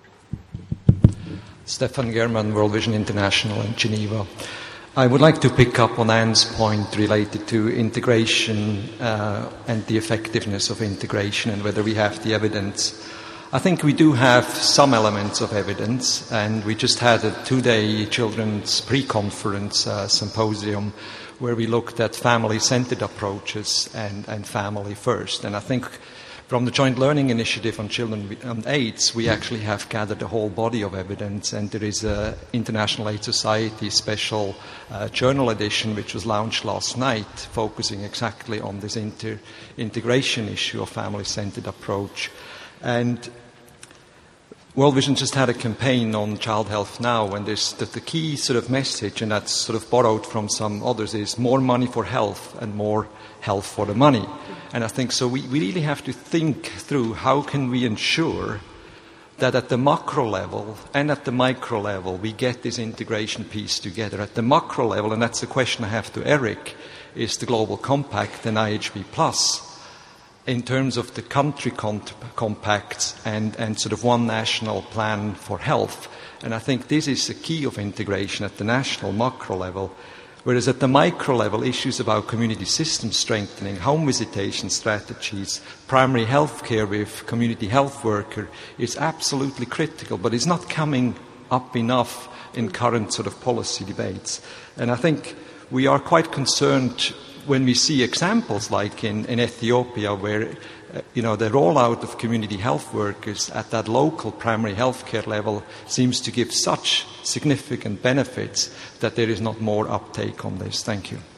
Stefan German, World Vision International in Geneva. I would like to pick up on Anne's point related to integration uh, and the effectiveness of integration and whether we have the evidence. I think we do have some elements of evidence, and we just had a two-day children's pre-conference uh, symposium where we looked at family-centered approaches and, and family first. And I think from the Joint Learning Initiative on Children and AIDS, we actually have gathered a whole body of evidence, and there is an International AIDS Society special uh, journal edition which was launched last night, focusing exactly on this inter- integration issue of family-centered approach. And World Vision just had a campaign on Child Health Now, and there's the, the key sort of message, and that's sort of borrowed from some others, is more money for health and more health for the money. And I think so we, we really have to think through how can we ensure that at the macro level and at the micro level we get this integration piece together. At the macro level, and that's the question I have to Eric, is the Global Compact and I H B Plus in terms of the country compacts and, and sort of one national plan for health. And I think this is the key of integration at the national macro level. Whereas at the micro level, issues about community system strengthening, home visitation strategies, primary health care with community health worker is absolutely critical, but it's not coming up enough in current sort of policy debates. And I think we are quite concerned when we see examples like in, in Ethiopia where uh, you know, the rollout of community health workers at that local primary health care level seems to give such significant benefits that there is not more uptake on this. Thank you.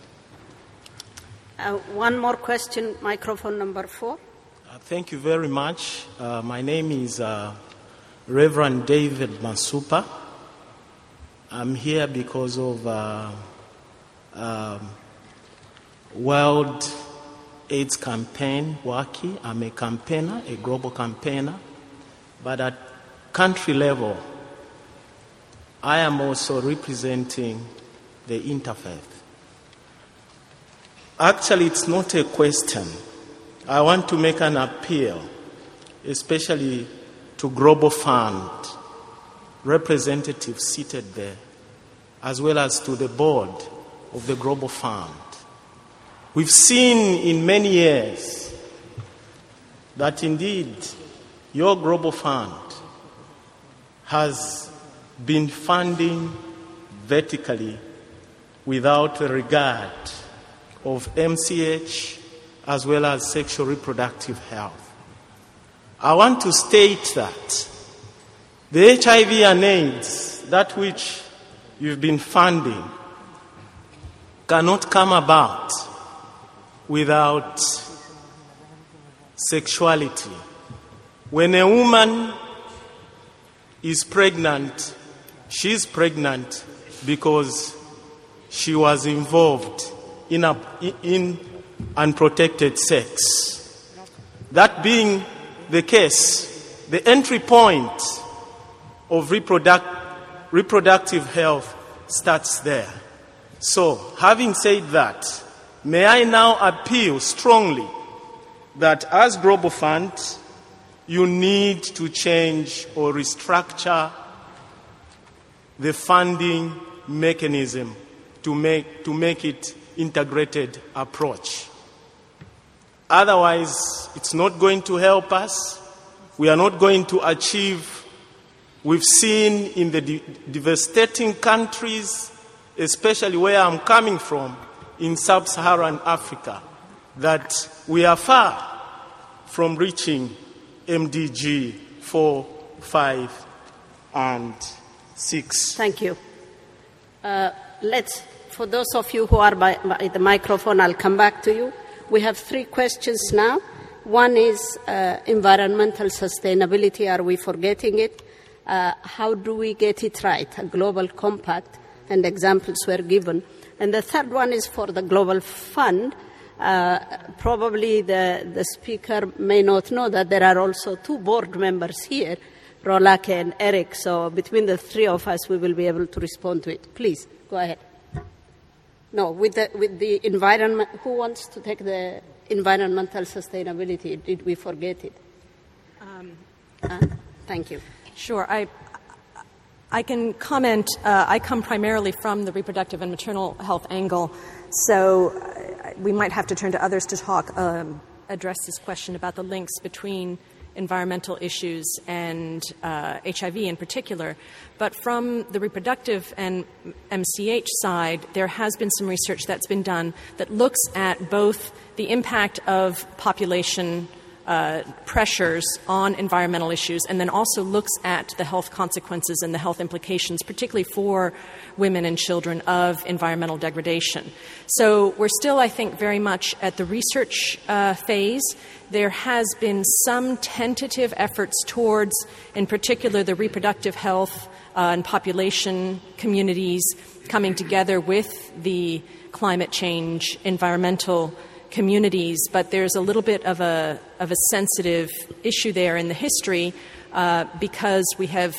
Uh, one more question, microphone number four. Uh, thank you very much. Uh, my name is uh, Reverend David Masupa. I'm here because of uh, um, World AIDS campaign, WACI. I'm a campaigner, a global campaigner. But at country level, I am also representing the interfaith. Actually, it's not a question. I want to make an appeal, especially to Global Fund representatives seated there, as well as to the board of the Global Fund. We've seen in many years that indeed your Global Fund has been funding vertically without regard of M C H as well as sexual reproductive health. I want to state that the H I V and AIDS, that which you've been funding, cannot come about without sexuality. When a woman is pregnant, she's pregnant because she was involved in, a, in unprotected sex. That being the case, the entry point of reproduct, reproductive health starts there. So, having said that, may I now appeal strongly that as Global Fund, you need to change or restructure the funding mechanism to make, to make it integrated approach. Otherwise, it's not going to help us. We are not going to achieve. We've seen in the de- devastating countries, especially where I'm coming from, in sub-Saharan Africa, that we are far from reaching M D G four, five, and six. Thank you. Uh, let's, for those of you who are by, by the microphone, I'll come back to you. We have three questions now. One is uh, environmental sustainability. Are we forgetting it? Uh, how do we get it right? A global compact, and examples were given. And the third one is for the Global Fund. Uh, probably the, the speaker may not know that there are also two board members here, Rolake and Eric. So between the three of us, we will be able to respond to it. Please, go ahead. No, with the, with the environment, who wants to take the environmental sustainability? Did we forget it? Um, uh, thank you. Sure. I, I can comment. Uh, I come primarily from the reproductive and maternal health angle, so uh, we might have to turn to others to talk, um, address this question about the links between environmental issues and uh, H I V in particular. But from the reproductive and M C H side, there has been some research that's been done that looks at both the impact of population Uh, pressures on environmental issues, and then also looks at the health consequences and the health implications, particularly for women and children, of environmental degradation. So we're still, I think, very much at the research uh, phase. There has been some tentative efforts towards, in particular, the reproductive health uh, and population communities coming together with the climate change environmental communities, but there's a little bit of a of a sensitive issue there in the history uh, because we have,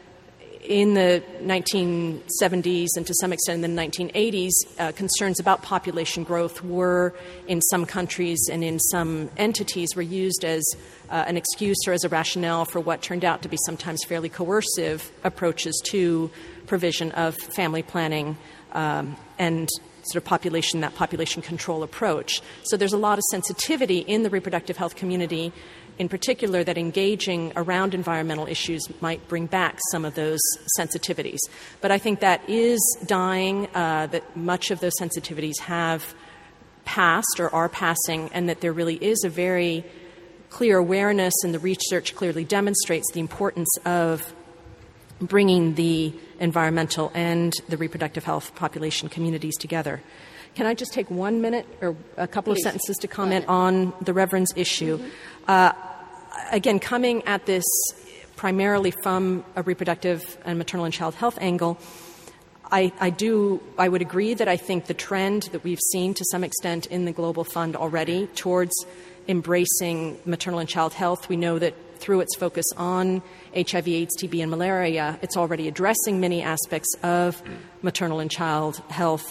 in the nineteen seventies and to some extent in the nineteen eighties, uh, concerns about population growth were, in some countries and in some entities, were used as uh, an excuse or as a rationale for what turned out to be sometimes fairly coercive approaches to provision of family planning um, and sort of population, that population control approach. So there's a lot of sensitivity in the reproductive health community, in particular, that engaging around environmental issues might bring back some of those sensitivities. But I think that is dying, uh, that much of those sensitivities have passed or are passing, and that there really is a very clear awareness, and the research clearly demonstrates the importance of bringing the environmental and the reproductive health population communities together. Can I just take one minute or a couple Please. of sentences to comment on the Reverend's issue? Mm-hmm. Uh, again, coming at this primarily from a reproductive and maternal and child health angle, I, I do, I would agree that I think the trend that we've seen to some extent in the Global Fund already towards embracing maternal and child health, we know that through its focus on H I V, AIDS, T B, and malaria, it's already addressing many aspects of maternal and child health.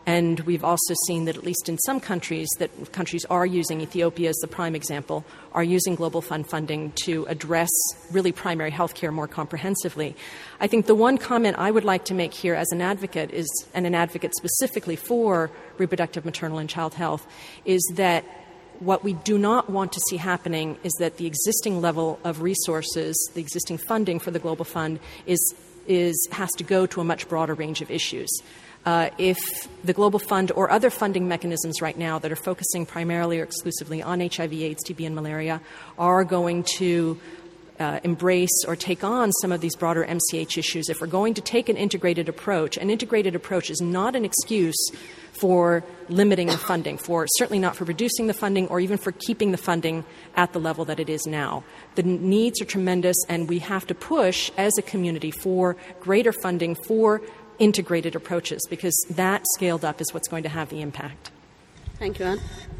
And we've also seen that at least in some countries, that countries are using, Ethiopia as the prime example, are using Global Fund funding to address really primary health care more comprehensively. I think the one comment I would like to make here as an advocate is, and an advocate specifically for reproductive, maternal, and child health, is that what we do not want to see happening is that the existing level of resources, the existing funding for the Global Fund, is, is has to go to a much broader range of issues. Uh, if the Global Fund or other funding mechanisms right now that are focusing primarily or exclusively on H I V, AIDS, T B, and malaria are going to uh, embrace or take on some of these broader M C H issues, if we're going to take an integrated approach, an integrated approach is not an excuse for limiting the funding, for certainly not for reducing the funding or even for keeping the funding at the level that it is now. The needs are tremendous, and we have to push as a community for greater funding for integrated approaches, because that scaled up is what's going to have the impact. Thank you, Anne.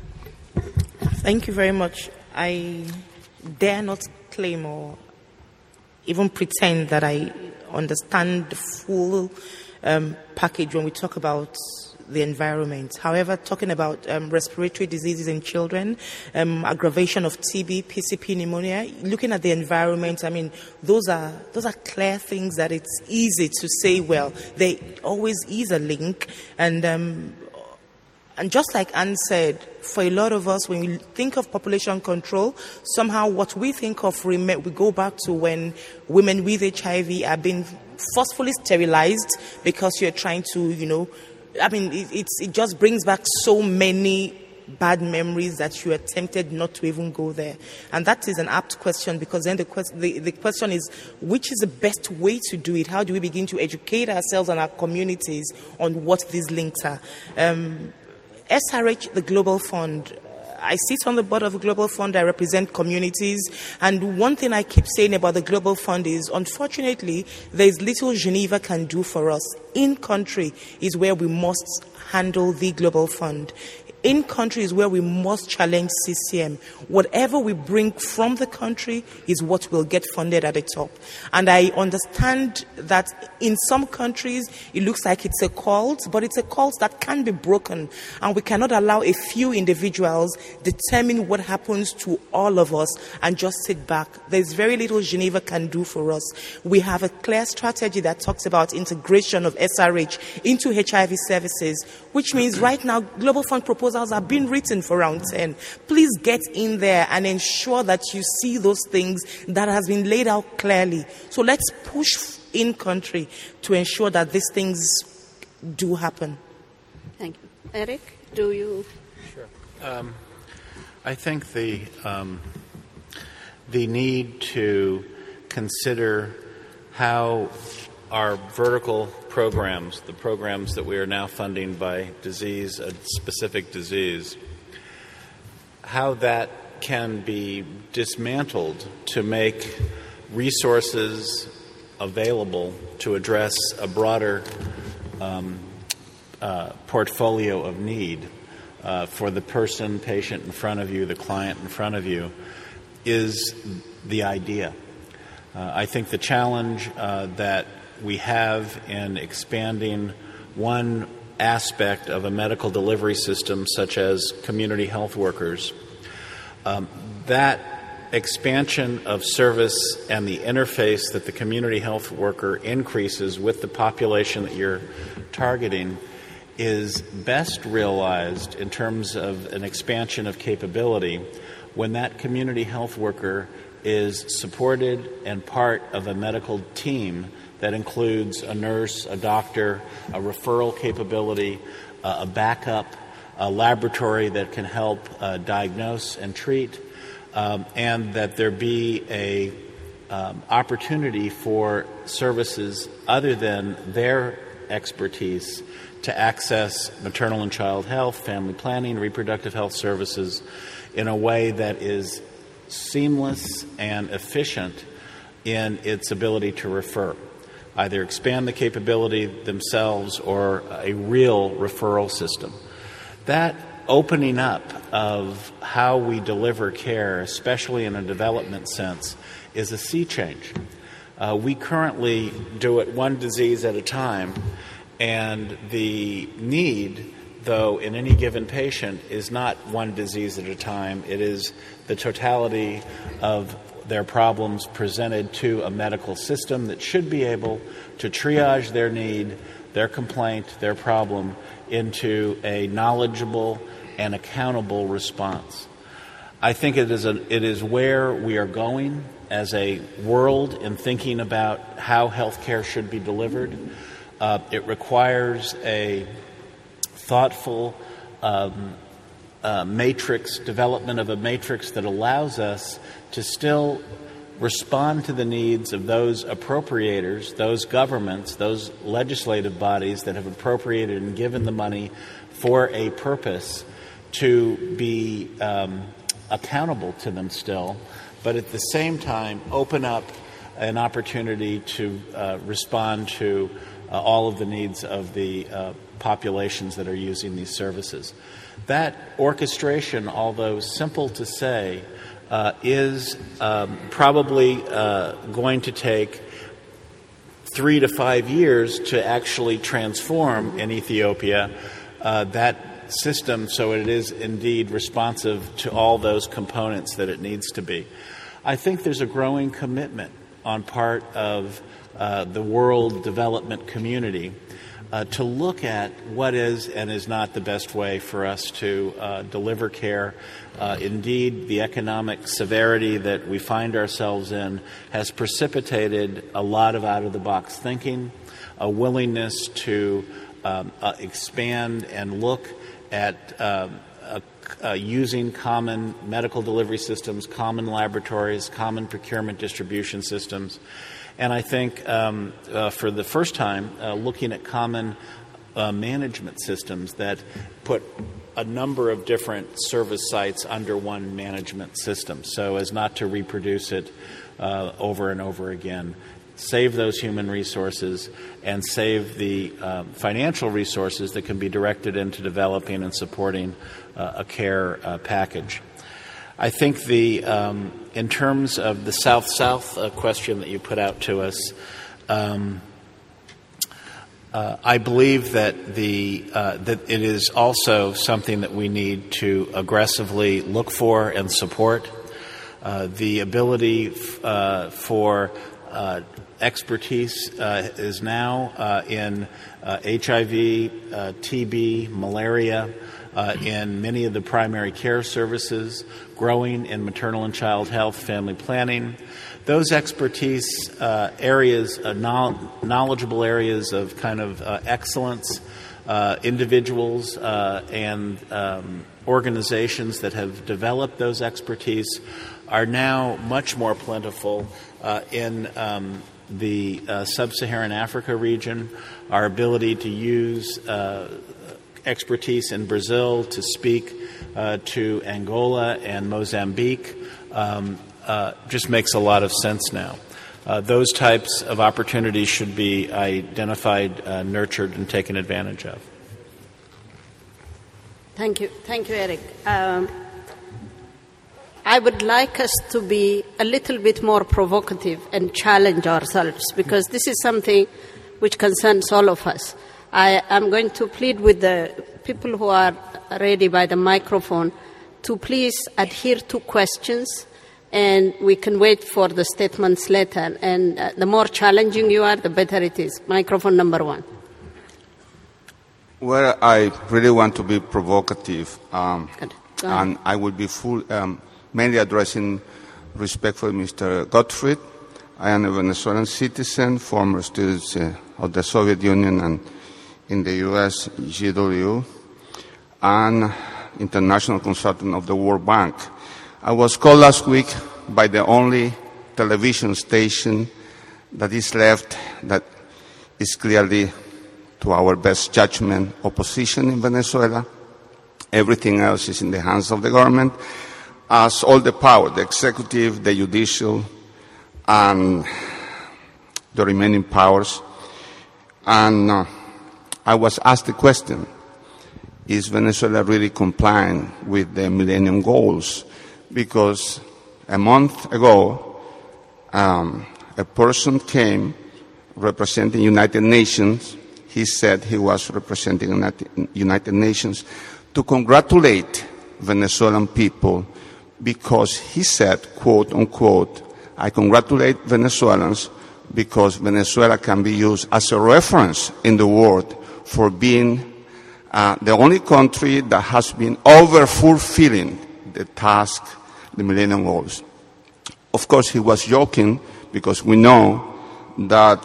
Thank you very much. I dare not claim or even pretend that I understand the full um, package when we talk about the environment. However, talking about um, respiratory diseases in children, um, aggravation of T B, P C P, pneumonia, looking at the environment, I mean, those are those are clear things that it's easy to say, well, there always is a link. And um, and just like Anne said, for a lot of us, when we think of population control, somehow what we think of, we go back to when women with H I V are being forcefully sterilized because you're trying to, you know, I mean, it, it's, it just brings back so many bad memories that you are tempted not to even go there. And that is an apt question, because then the, quest, the, the question is, which is the best way to do it? How do we begin to educate ourselves and our communities on what these links are? Um, S R H, the Global Fund, I sit on the board of the Global Fund. I represent communities. And one thing I keep saying about the Global Fund is, unfortunately, there is little Geneva can do for us. In country is where we must handle the Global Fund. In countries where we must challenge C C M. Whatever we bring from the country is what will get funded at the top. And I understand that in some countries it looks like it's a cult, but it's a cult that can be broken. And we cannot allow a few individuals determine what happens to all of us and just sit back. There's very little Geneva can do for us. We have a clear strategy that talks about integration of S R H into H I V services, which means right now Global Fund proposals are being written for round ten. Please get in there and ensure that you see those things that has been laid out clearly. So let's push in country to ensure that these things do happen. Thank you. Eric, do you? Sure. Um, I think the um, the need to consider how our vertical programs, the programs that we are now funding by disease, a specific disease, how that can be dismantled to make resources available to address a broader um, uh, portfolio of need uh, for the person, patient in front of you, the client in front of you, is the idea. Uh, I think the challenge uh, that we have in expanding one aspect of a medical delivery system, such as community health workers, um, that expansion of service and the interface that the community health worker increases with the population that you're targeting is best realized in terms of an expansion of capability when that community health worker is supported and part of a medical team that includes a nurse, a doctor, a referral capability, uh, a backup, a laboratory that can help uh, diagnose and treat, um, and that there be a um, opportunity for services other than their expertise to access maternal and child health, family planning, reproductive health services in a way that is seamless and efficient in its ability to refer. Either expand the capability themselves or a real referral system. That opening up of how we deliver care, especially in a development sense, is a sea change. Uh, we currently do it one disease at a time, And the need, though, in any given patient is not one disease at a time. It is the totality of their problems presented to a medical system that should be able to triage their need, their complaint, their problem into a knowledgeable and accountable response. I think it is a, it is where we are going as a world in thinking about how healthcare should be delivered. Uh, it requires a thoughtful um, uh, matrix, development of a matrix that allows us to still respond to the needs of those appropriators, those governments, those legislative bodies that have appropriated and given the money for a purpose, to be um, accountable to them still, but at the same time open up an opportunity to uh, respond to uh, all of the needs of the uh, populations that are using these services. That orchestration, although simple to say, uh, is um, probably uh, going to take three to five years to actually transform in Ethiopia uh, that system so it is indeed responsive to all those components that it needs to be. I think there's a growing commitment on part of uh, the world development community uh, to look at what is and is not the best way for us to uh, deliver care. Uh, indeed, the economic severity that we find ourselves in has precipitated a lot of out-of-the-box thinking, a willingness to um, uh, expand and look at um, uh, uh, using common medical delivery systems, common laboratories, common procurement distribution systems. And I think um, uh, for the first time, uh, looking at common uh, management systems that put a number of different service sites under one management system so as not to reproduce it uh, over and over again. Save those human resources and save the uh, financial resources that can be directed into developing and supporting uh, a care uh, package. I think the, um, in terms of the South-South uh, question that you put out to us, um, uh, I believe that the uh, that it is also something that we need to aggressively look for and support. Uh, the ability f- uh, for uh, expertise uh, is now uh, in uh, H I V, uh, T B, malaria, uh, in many of the primary care services, growing in maternal and child health, family planning. Those expertise uh, areas, uh, knowledgeable areas of kind of uh, excellence, uh, individuals uh, and um, organizations that have developed those expertise are now much more plentiful uh, in um, the uh, sub-Saharan Africa region. Our ability to use uh, expertise in Brazil to speak uh, to Angola and Mozambique um, uh, just makes a lot of sense now. Uh, those types of opportunities should be identified, uh, nurtured, and taken advantage of. Thank you. Thank you, Eric. Um, I would like us to be a little bit more provocative and challenge ourselves, because this is something which concerns all of us. I am going to plead with the people who are ready by the microphone to please adhere to questions, and we can wait for the statements later. And uh, the more challenging you are, the better it is. Microphone number one. Well, I really want to be provocative, um, and I will be full, um, mainly addressing respectfully Mister Gottfried. I am a Venezuelan citizen, former student uh, of the Soviet Union and in the U S G W, and international consultant of the World Bank. I was called last week by the only television station that is left that is clearly, to our best judgment, opposition in Venezuela. Everything else is in the hands of the government, as all the power, the executive, the judicial, and the remaining powers. And uh, I was asked the question, is Venezuela really complying with the Millennium Goals? Because a month ago, um, a person came representing United Nations. he said he was representing the United Nations to congratulate Venezuelan people because he said, quote unquote, I congratulate Venezuelans because Venezuela can be used as a reference in the world for being uh, the only country that has been over-fulfilling the task, the Millennium Goals. Of course, he was joking because we know that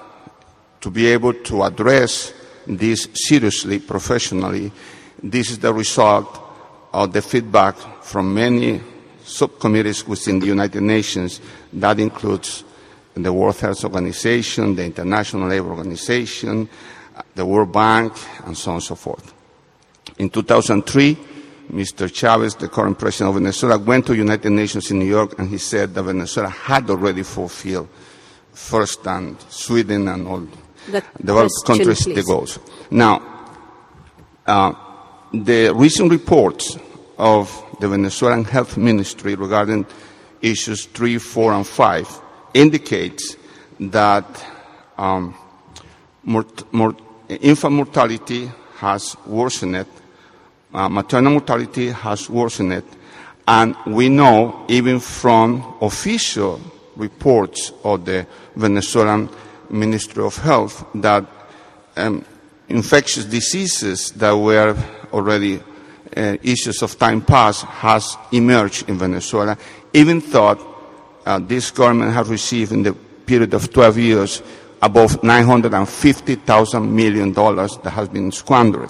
to be able to address this seriously, professionally, this is the result of the feedback from many subcommittees within the United Nations. That includes the World Health Organization, the International Labour Organization, the World Bank, and so on and so forth. In two thousand three, Mister Chavez, the current president of Venezuela, went to the United Nations in New York, and he said that Venezuela had already fulfilled first and Sweden and all the developed countries please. the goals. Now, uh, the recent reports of the Venezuelan Health Ministry regarding issues three, four, and five indicates that um, mort- mort- infant mortality has worsened, uh, maternal mortality has worsened, and we know even from official reports of the Venezuelan Ministry of Health that um, infectious diseases that were already uh, issues of time past has emerged in Venezuela, even though uh, this government has received in the period of twelve years above nine hundred fifty thousand million dollars that has been squandered.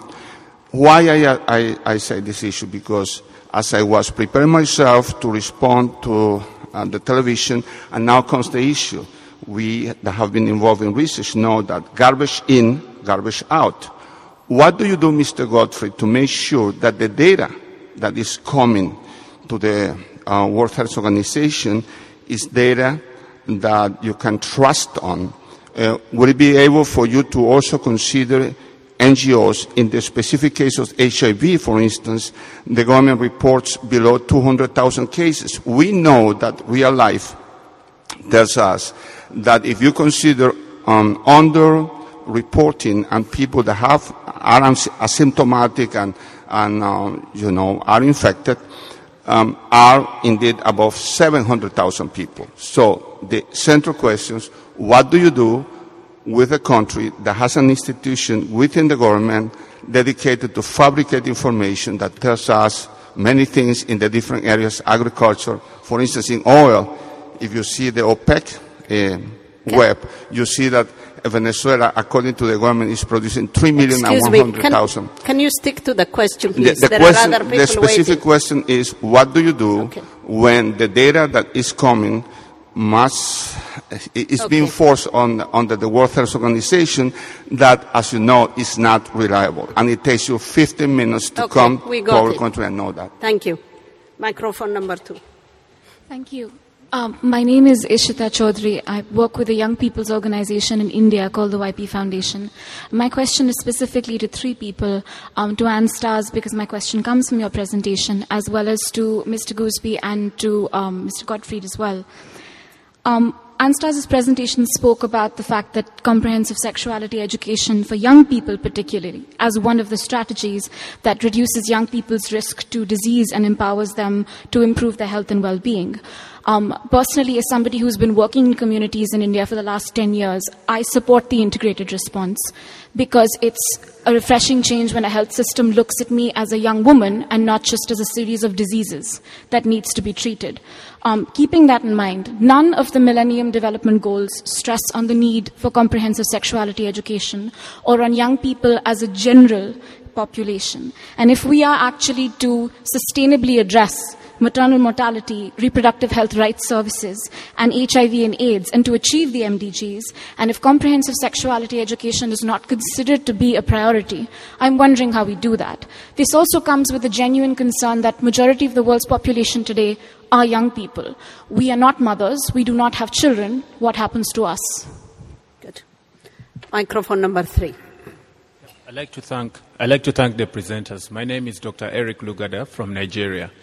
Why I, I, I say this issue? Because as I was preparing myself to respond to uh, the television, and now comes the issue. We that have been involved in research know that garbage in, garbage out. What do you do, Mister Gottfried, to make sure that the data that is coming to the uh, World Health Organization is data that you can trust on? Uh, would it be able for you to also consider N G Os in the specific case of H I V, for instance? The government reports below two hundred thousand cases. We know that real life tells us that if you consider um, under-reporting and people that have are asymptomatic and, and uh, you know, are infected, um, are indeed above seven hundred thousand people. So the central question is, what do you do with a country that has an institution within the government dedicated to fabricate information that tells us many things in the different areas, agriculture, for instance, in oil? If you see the OPEC uh, web, you see that Venezuela, according to the government, is producing three million and one hundred thousand. Can, can you stick to the question, please? The, the, there question, are other people the specific waiting. question is, what do you do okay. when the data that is coming must is okay. being forced on under the World Health Organization that, as you know, is not reliable, and it takes you fifteen minutes to okay, come to our it. country and know that. Thank you. Microphone number two. Thank you. Um, my name is Ishita Chaudhary. I work with a young people's organization in India called the Y P Foundation. My question is specifically to three people, um, to Anne Stars, because my question comes from your presentation, as well as to Mister Gooseby and to um, Mister Gottfried as well. Um, Anne Stars' presentation spoke about the fact that comprehensive sexuality education for young people particularly as one of the strategies that reduces young people's risk to disease and empowers them to improve their health and well-being. Um, personally, as somebody who's been working in communities in India for the last ten years, I support the integrated response because it's a refreshing change when a health system looks at me as a young woman and not just as a series of diseases that needs to be treated. Um, keeping that in mind, none of the Millennium Development Goals stress on the need for comprehensive sexuality education or on young people as a general population. And if we are actually to sustainably address maternal mortality, reproductive health rights services, and H I V and AIDS, and to achieve the M D Gs, and if comprehensive sexuality education is not considered to be a priority, I'm wondering how we do that. This also comes with a genuine concern that majority of the world's population today are young people. We are not mothers, we do not have children. What happens to us? Good. Microphone number three. I'd like to thank, I'd like to thank the presenters. My name is Doctor Eric Lugada from Nigeria.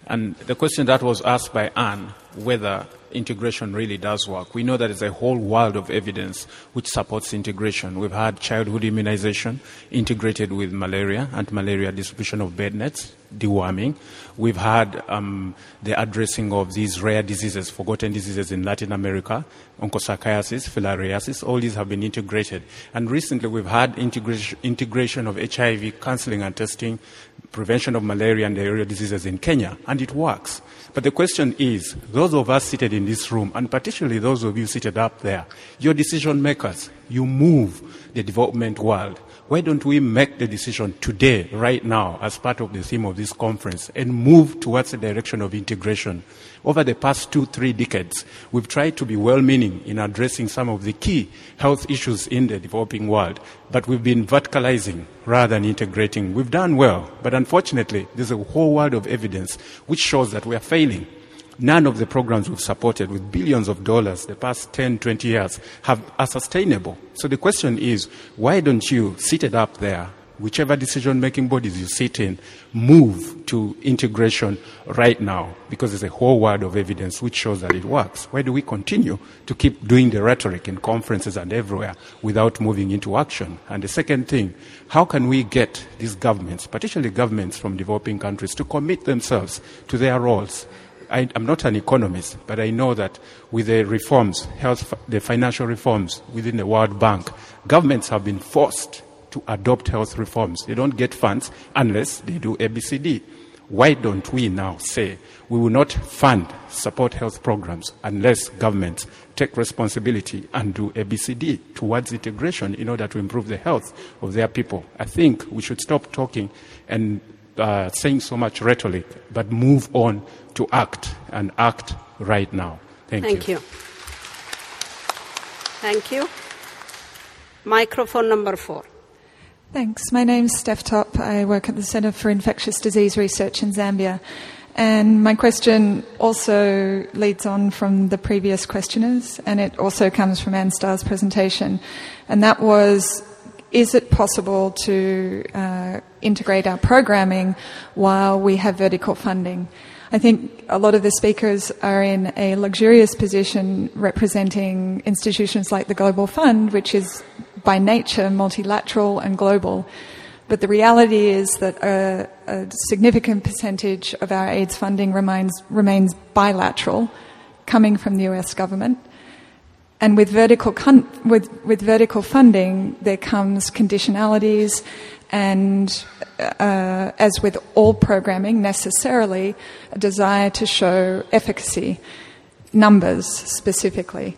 And the question that was asked by Anne, whether integration really does work. We know that there's a whole world of evidence which supports integration. We've had childhood immunization integrated with malaria, anti-malaria distribution of bed nets, deworming. We've had um, the addressing of these rare diseases, forgotten diseases in Latin America, onchocerciasis, filariasis. All these have been integrated. And recently we've had integration, integration of H I V counseling and testing, prevention of malaria and diarrheal diseases in Kenya, and it works. But the question is, those of us seated in this room, and particularly those of you seated up there, you're decision makers. You move the development world. Why don't we make the decision today, right now, as part of the theme of this conference, and move towards the direction of integration? Over the past two, three decades, we've tried to be well-meaning in addressing some of the key health issues in the developing world, but we've been verticalizing rather than integrating. We've done well, but unfortunately, there's a whole world of evidence which shows that we are failing. None of the programs we've supported with billions of dollars the past ten, twenty years have, are sustainable. So the question is, why don't you, seated up there, whichever decision-making bodies you sit in, move to integration right now? Because there's a whole world of evidence which shows that it works. Why do we continue to keep doing the rhetoric in conferences and everywhere without moving into action? And the second thing, how can we get these governments, particularly governments from developing countries, to commit themselves to their roles? I, I'm not an economist, but I know that with the reforms, health, the financial reforms within the World Bank, governments have been forced to adopt health reforms. They don't get funds unless they do A B C D. Why don't we now say we will not fund, support health programs unless governments take responsibility and do A B C D towards integration in order to improve the health of their people? I think we should stop talking and uh, saying so much rhetoric, but move on to act, and act right now. Thank, Thank you. you. Thank you. Microphone number four. Thanks. My name's Steph Top. I work at the Centre for Infectious Disease Research in Zambia. And my question also leads on from the previous questioners, and it also comes from Anne Starr's presentation. And that was, is it possible to uh, integrate our programming while we have vertical funding? I think a lot of the speakers are in a luxurious position representing institutions like the Global Fund, which is by nature multilateral and global. But the reality is that a, a significant percentage of our AIDS funding remains, remains bilateral, coming from the U S government. And with vertical, con- with, with vertical funding, there comes conditionalities and, uh, as with all programming, necessarily a desire to show efficacy, numbers specifically.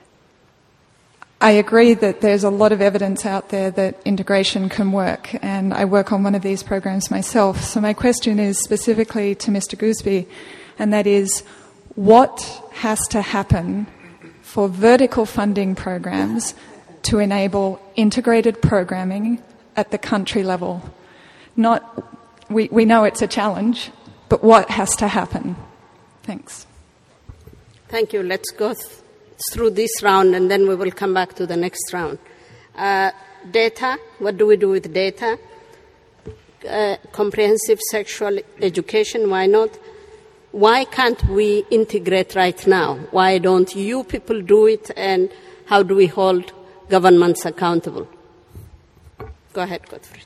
I agree that there's a lot of evidence out there that integration can work, and I work on one of these programs myself. So my question is specifically to Mister Gooseby, and that is, what has to happen for vertical funding programs to enable integrated programming at the country level? Not, we, we know it's a challenge, but what has to happen? Thanks. Thank you. Let's go th- through this round, and then we will come back to the next round. Uh, data, what do we do with data? Uh, comprehensive sexual education, why not? Why can't we integrate right now? Why don't you people do it, and how do we hold governments accountable? Go ahead, Gottfried.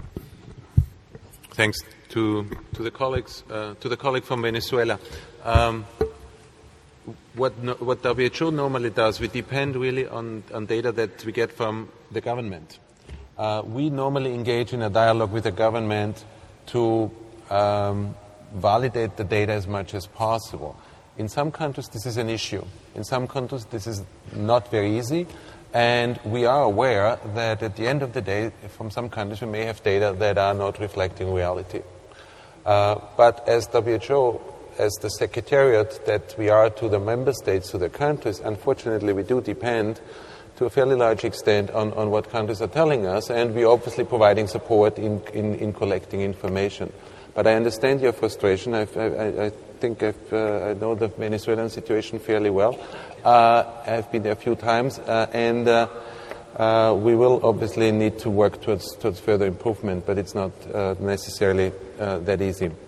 Thanks to, to the colleagues, uh, to the colleague from Venezuela. Um, what, no, what W H O normally does, we depend really on, on data that we get from the government. Uh, we normally engage in a dialogue with the government to um, validate the data as much as possible. In some countries, this is an issue. In some countries, this is not very easy. And we are aware that at the end of the day, from some countries, we may have data that are not reflecting reality. Uh, but as W H O, as the secretariat that we are to the member states, to the countries, unfortunately, we do depend to a fairly large extent on, on what countries are telling us, and we're obviously providing support in, in, in collecting information. But I understand your frustration. I've, I, I think I've, uh, I know the Venezuelan situation fairly well. Uh, I've been there a few times, uh, and uh, uh, we will obviously need to work towards, towards further improvement, but it's not uh, necessarily uh, that easy.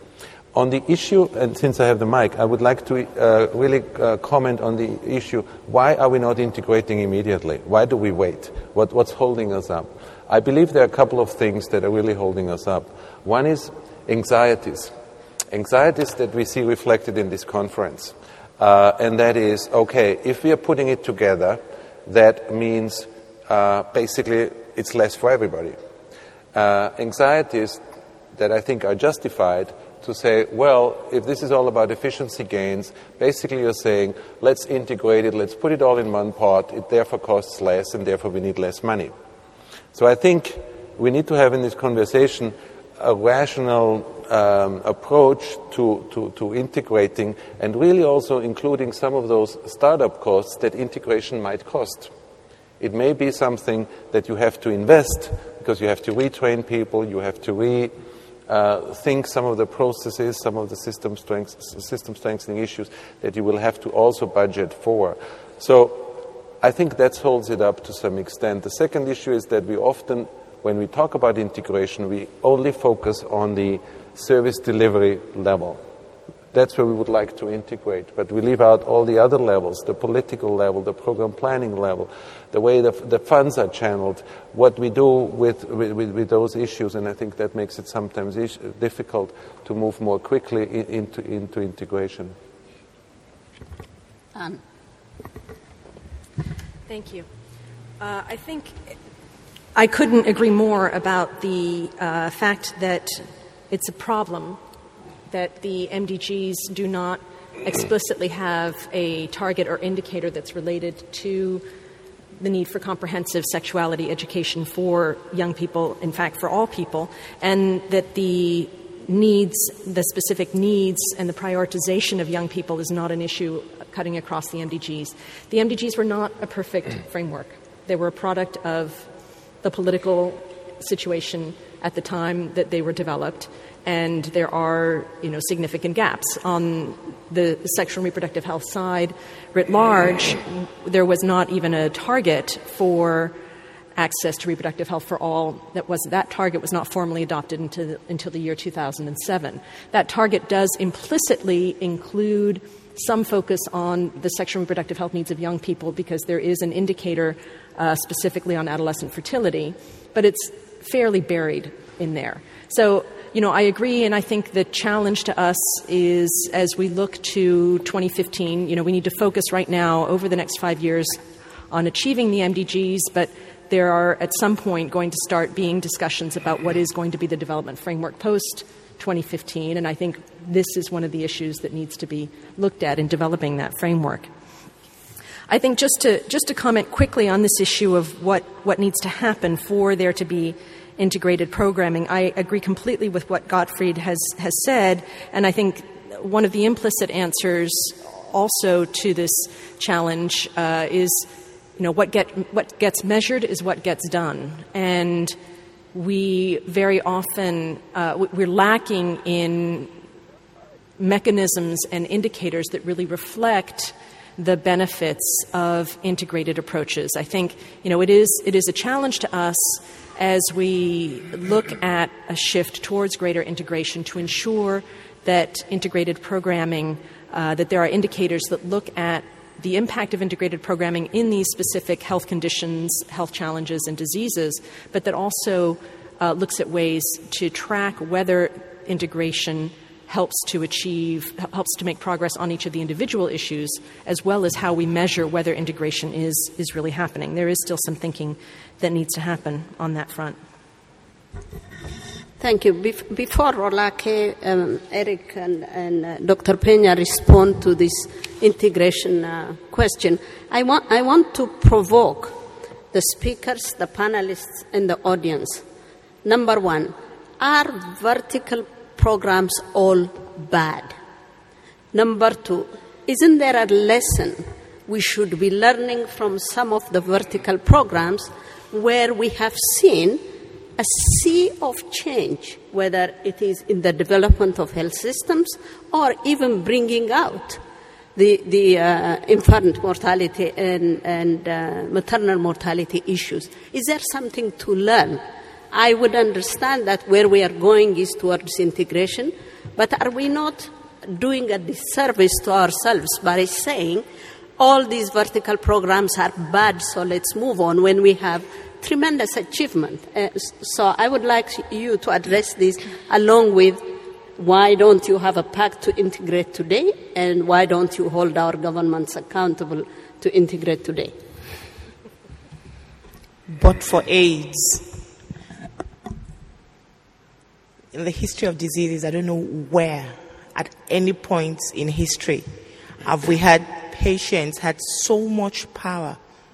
On the issue, and since I have the mic, I would like to uh, really uh, comment on the issue, why are we not integrating immediately? Why do we wait? What, what's holding us up? I believe there are a couple of things that are really holding us up. One is anxieties. Anxieties that we see reflected in this conference. Uh, and that is, okay, if we are putting it together, that means uh, basically it's less for everybody. Uh, anxieties that I think are justified to say, well, if this is all about efficiency gains, basically you're saying, let's integrate it, let's put it all in one pot, it therefore costs less, and therefore we need less money. So I think we need to have in this conversation a rational um, approach to, to, to integrating, and really also including some of those startup costs that integration might cost. It may be something that you have to invest, because you have to retrain people, you have to re- Uh, think some of the processes, some of the system strengths, system strengthening issues that you will have to also budget for. So I think that holds it up to some extent. The second issue is that we often, when we talk about integration, we only focus on the service delivery level. That's where we would like to integrate, but we leave out all the other levels, the political level, the program planning level, the way the, the funds are channeled, what we do with, with, with those issues, and I think that makes it sometimes is- difficult to move more quickly in, into, into integration. Um, thank you. Uh, I think I couldn't agree more about the uh, fact that it's a problem that the M D Gs do not explicitly have a target or indicator that's related to the need for comprehensive sexuality education for young people, in fact, for all people, and that the needs, the specific needs and the prioritization of young people is not an issue cutting across the M D Gs. The M D Gs were not a perfect framework. They were a product of the political situation at the time that they were developed, and there are, you know, significant gaps. On the sexual and reproductive health side, writ large, there was not even a target for access to reproductive health for all. That was that target was not formally adopted until the, until the year two thousand seven. That target does implicitly include some focus on the sexual and reproductive health needs of young people, because there is an indicator uh, specifically on adolescent fertility, but it's fairly buried in there. So, you know, I agree, and I think the challenge to us is, as we look to twenty fifteen, you know, we need to focus right now over the next five years on achieving the M D Gs, but there are at some point going to start being discussions about what is going to be the development framework post twenty fifteen, and I think this is one of the issues that needs to be looked at in developing that framework. I think just to just to comment quickly on this issue of what, what needs to happen for there to be integrated programming, I agree completely with what Gottfried has, has said, and I think one of the implicit answers also to this challenge uh, is, you know, what get what gets measured is what gets done, and we very often uh, we're lacking in mechanisms and indicators that really reflect the benefits of integrated approaches. I think, you know, it is it is a challenge to us as we look at a shift towards greater integration to ensure that integrated programming, uh, that there are indicators that look at the impact of integrated programming in these specific health conditions, health challenges, and diseases, but that also uh, looks at ways to track whether integration helps to achieve, helps to make progress on each of the individual issues, as well as how we measure whether integration is, is really happening. There is still some thinking that needs to happen on that front. Thank you. Bef- before Rolake, um, Eric, and, and uh, Doctor Peña respond to this integration uh, question, I want, I want to provoke the speakers, the panelists, and the audience. Number one, are vertical programs all bad? Number two, isn't there a lesson we should be learning from some of the vertical programs where we have seen a sea of change, whether it is in the development of health systems or even bringing out the, the uh, infant mortality and, and uh, maternal mortality issues? Is there something to learn? I would understand that where we are going is towards integration, But are we not doing a disservice to ourselves by saying all these vertical programs are bad, so let's move on, when we have tremendous achievement? Uh, so I would like you to address this along with why don't you have a pact to integrate today, and why don't you hold our governments accountable to integrate today? But for AIDS, in the history of diseases, I don't know where, at any point in history, have we had patients had so much power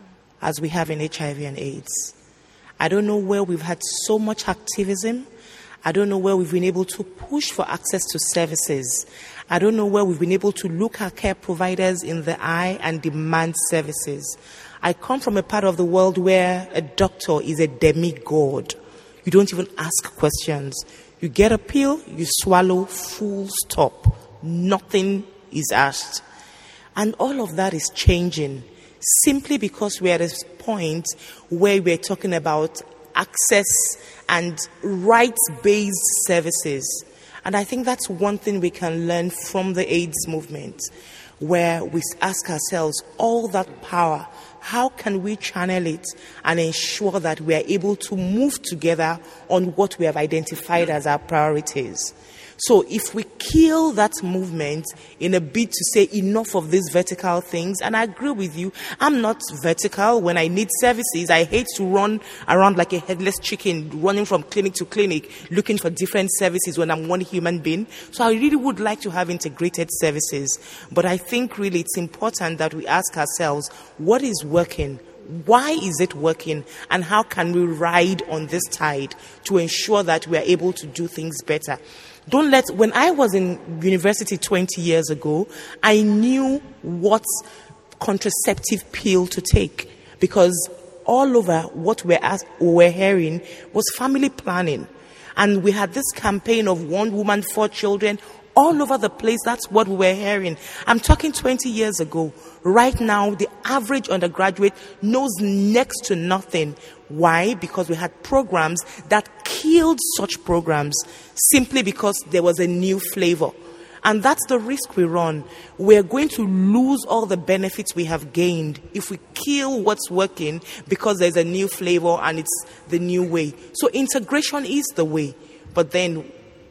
as we have in H I V and AIDS. I don't know where we've had so much activism. I don't know where we've been able to push for access to services. I don't know where we've been able to look our care providers in the eye and demand services. I come from a part of the world where a doctor is a demigod. You don't even ask questions. You get a pill, you swallow, full stop. Nothing is asked. And all of that is changing simply because we're at a point where we're talking about access and rights-based services. And I think that's one thing we can learn from the AIDS movement, where we ask ourselves, all that power, how can we channel it and ensure that we are able to move together on what we have identified as our priorities? So if we kill that movement in a bid to say enough of these vertical things, and I agree with you, I'm not vertical. When I need services, I hate to run around like a headless chicken, running from clinic to clinic, looking for different services when I'm one human being. So I really would like to have integrated services. But I think really it's important that we ask ourselves, what is working? Why is it working? And how can we ride on this tide to ensure that we are able to do things better? Don't let, when I was in university twenty years ago, I knew what contraceptive pill to take, because all over what we're, asked, we're hearing was family planning. And we had this campaign of one woman, four children, all over the place. That's what we were hearing. I'm talking twenty years ago. Right now, the average undergraduate knows next to nothing. Why? Because we had programs that killed such programs simply because there was a new flavor. And that's the risk we run. We're going to lose all the benefits we have gained if we kill what's working because there's a new flavor and it's the new way. So integration is the way. But then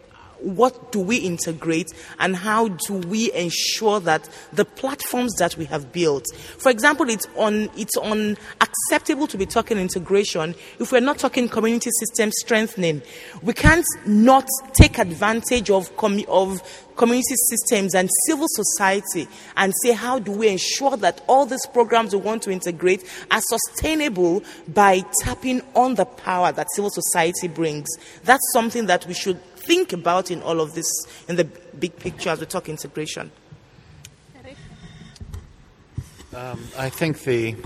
what do we integrate, and how do we ensure that the platforms that we have built, for example, it's on it's unacceptable to be talking integration if we're not talking community system strengthening. We can't not take advantage of com- of community systems and civil society and say, how do we ensure that all these programs we want to integrate are sustainable by tapping on the power that civil society brings? That's something that we should think about in all of this, in the big picture as we talk integration. Um, I think the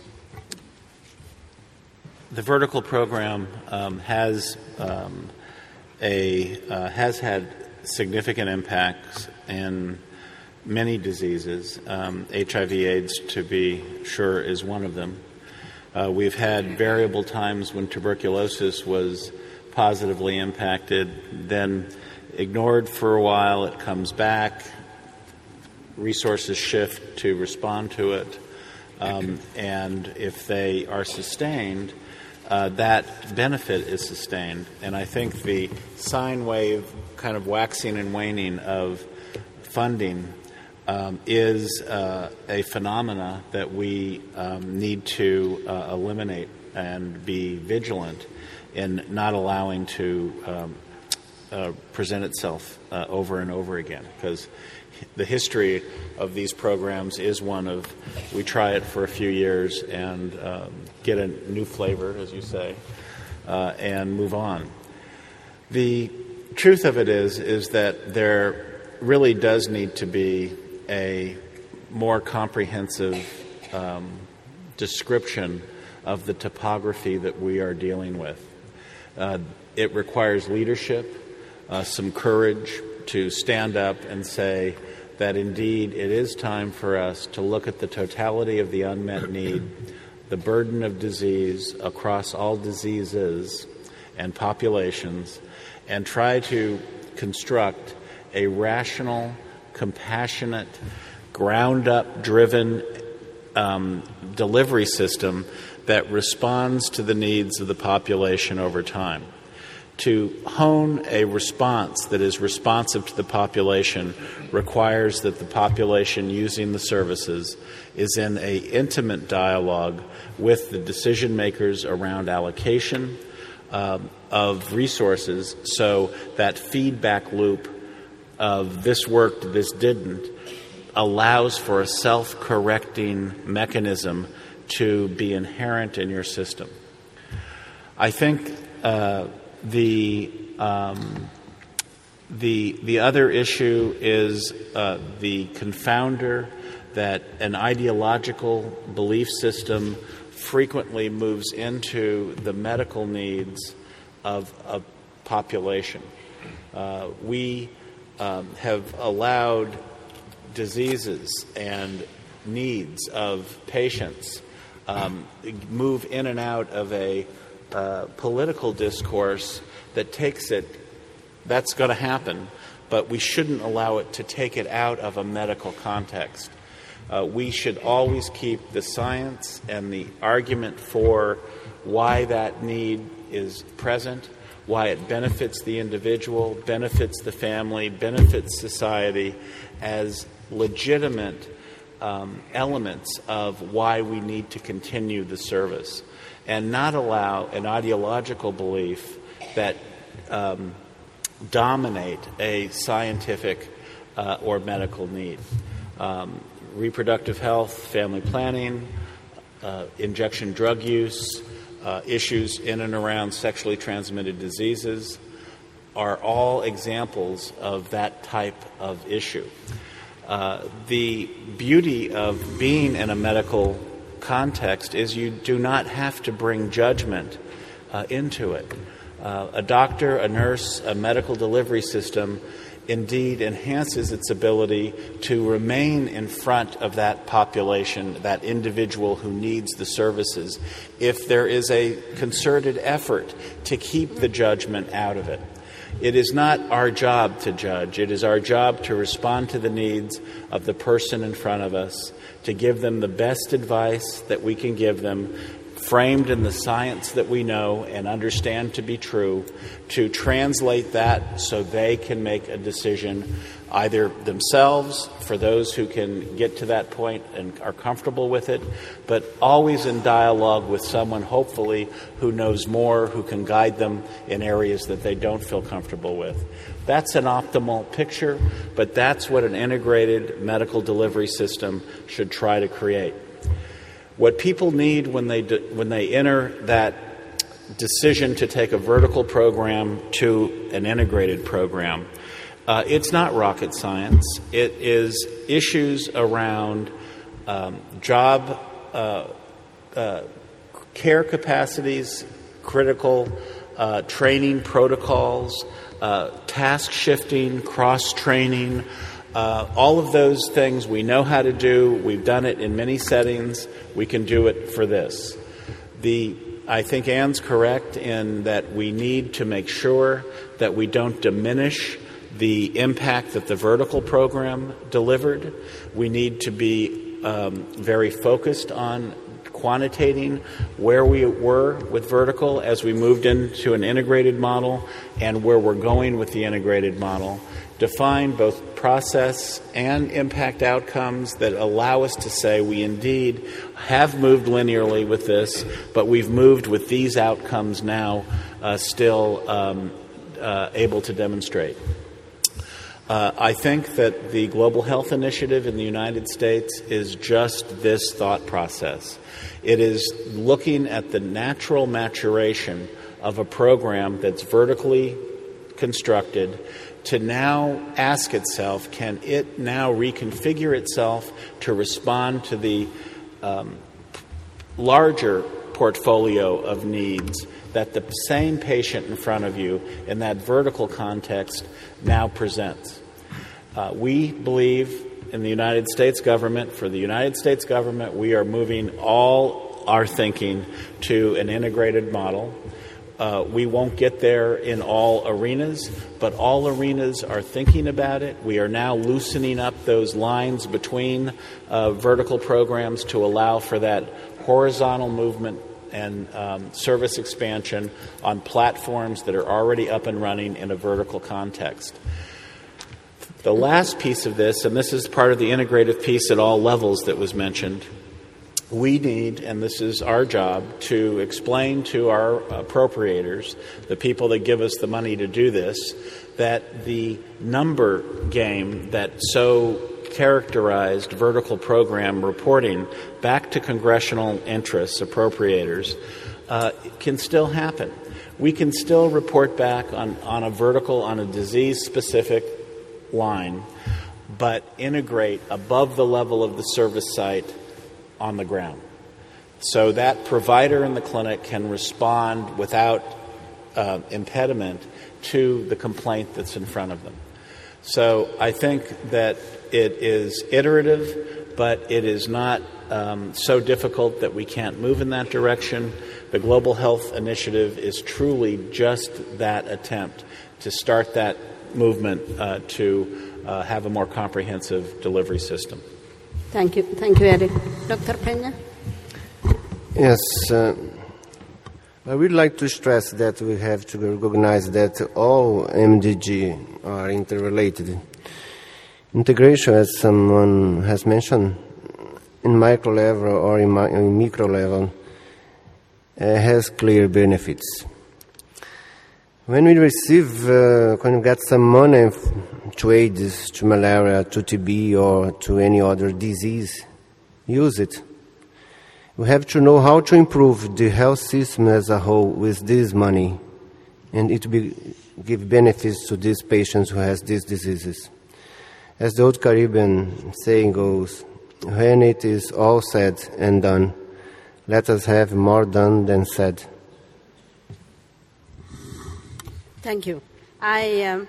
the vertical program um, has um, a uh, has had significant impacts in many diseases. Um, H I V/AIDS, to be sure, is one of them. Uh, we've had variable times when tuberculosis was positively impacted, then ignored for a while, it comes back, resources shift to respond to it, um, and if they are sustained, uh, that benefit is sustained. And I think the sine wave kind of waxing and waning of funding um, is uh, a phenomena that we um, need to uh, eliminate and be vigilant in not allowing to um, uh, present itself uh, over and over again, because the history of these programs is one of we try it for a few years and um, get a new flavor, as you say, uh, and move on. The truth of it is is that there really does need to be a more comprehensive um, description of the topography that we are dealing with. Uh, it requires leadership, uh, some courage to stand up and say that indeed it is time for us to look at the totality of the unmet need, the burden of disease across all diseases and populations, and try to construct a rational, compassionate, ground-up driven um, delivery system that responds to the needs of the population over time. To hone a response that is responsive to the population requires that the population using the services is in an intimate dialogue with the decision makers around allocation um, of resources, so that feedback loop of this worked, this didn't, allows for a self-correcting mechanism to be inherent in your system. I think uh, the um, the the other issue is uh, the confounder that an ideological belief system frequently moves into the medical needs of a population. Uh, we um, have allowed diseases and needs of patients um, move in and out of a uh, political discourse that takes it, that's going to happen, but we shouldn't allow it to take it out of a medical context. Uh, we should always keep the science and the argument for why that need is present, why it benefits the individual, benefits the family, benefits society, as legitimate um, elements of why we need to continue the service, and not allow an ideological belief that um, dominate a scientific uh, or medical need. Um, reproductive health, family planning, uh, injection drug use, uh, issues in and around sexually transmitted diseases are all examples of that type of issue. Uh, the beauty of being in a medical context is you do not have to bring judgment uh, into it. Uh, a doctor, a nurse, a medical delivery system indeed enhances its ability to remain in front of that population, that individual who needs the services, if there is a concerted effort to keep the judgment out of it. It is not our job to judge. It is our job to respond to the needs of the person in front of us, to give them the best advice that we can give them, framed in the science that we know and understand to be true, to translate that so they can make a decision either themselves, for those who can get to that point and are comfortable with it, but always in dialogue with someone, hopefully, who knows more, who can guide them in areas that they don't feel comfortable with. That's an optimal picture, but that's what an integrated medical delivery system should try to create. What people need when they do, when they enter that decision to take a vertical program to an integrated program, uh, it's not rocket science. It is issues around um, job uh, uh, care capacities, critical uh, training protocols, uh, task shifting, cross-training, Uh, all of those things we know how to do. We've done it in many settings. We can do it for this. The, I think Anne's correct in that we need to make sure that we don't diminish the impact that the vertical program delivered. We need to be um, very focused on quantitating where we were with vertical as we moved into an integrated model and where we're going with the integrated model. Define both process and impact outcomes that allow us to say we indeed have moved linearly with this, but we've moved with these outcomes now uh, still um, uh, able to demonstrate. Uh, I think that the Global Health Initiative in the United States is just this thought process. It is looking at the natural maturation of a program that's vertically constructed to now ask itself, can it now reconfigure itself to respond to the um, larger portfolio of needs that the same patient in front of you in that vertical context now presents? Uh, we believe in the United States government, for the United States government, we are moving all our thinking to an integrated model. Uh, we won't get there in all arenas, but all arenas are thinking about it. We are now loosening up those lines between uh, vertical programs to allow for that horizontal movement and um, service expansion on platforms that are already up and running in a vertical context. The last piece of this, and this is part of the integrative piece at all levels that was mentioned, we need, and this is our job, to explain to our appropriators, the people that give us the money to do this, that the number game that so characterized vertical program reporting back to congressional interests, appropriators, uh, can still happen. We can still report back on, on a vertical, on a disease-specific line, but integrate above the level of the service site on the ground. So that provider in the clinic can respond without uh, impediment to the complaint that's in front of them. So I think that it is iterative, but it is not um, so difficult that we can't move in that direction. The Global Health Initiative is truly just that attempt to start that movement uh, to uh, have a more comprehensive delivery system. Thank you. Thank you, Eric. Doctor Peña? Yes. Uh, I would like to stress that we have to recognize that all M D G are interrelated. Integration, as someone has mentioned, in micro level or in, mi- in micro level, uh, has clear benefits. When we receive, uh, when we get some money to AIDS, to malaria, to T B, or to any other disease, use it. We have to know how to improve the health system as a whole with this money, and it will give benefits to these patients who have these diseases. As the old Caribbean saying goes, when it is all said and done, let us have more done than said. Thank you. I um,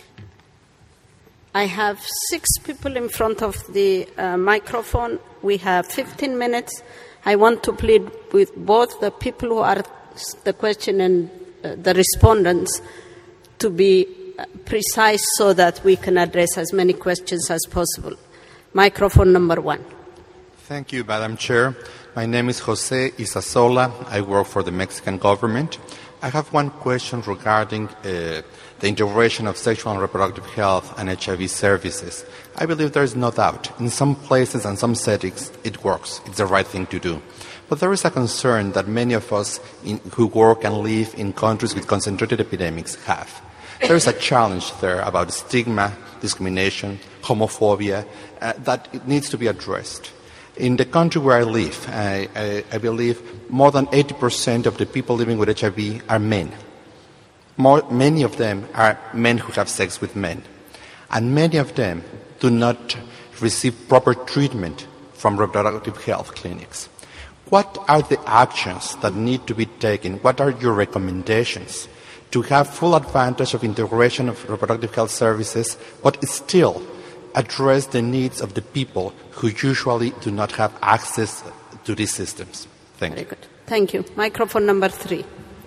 I have six people in front of the uh, microphone. We have fifteen minutes. I want to plead with both the people who are the question and uh, the respondents to be uh, precise so that we can address as many questions as possible. Microphone number one. Thank you, Madam Chair. My name is Jose Isasola. I work for the Mexican government. I have one question regarding uh, the integration of sexual and reproductive health and H I V services. I believe there is no doubt. In some places and some settings, it works. It's the right thing to do. But there is a concern that many of us in, who work and live in countries with concentrated epidemics have. There is a challenge there about stigma, discrimination, homophobia, uh, that it needs to be addressed. In the country where I live, I, I, I believe more than eighty percent of the people living with H I V are men. More, many of them are men who have sex with men. And many of them do not receive proper treatment from reproductive health clinics. What are the actions that need to be taken? What are your recommendations to have full advantage of integration of reproductive health services, but still address the needs of the people who usually do not have access to these systems? Thank Very you. good. Thank you. Microphone number three.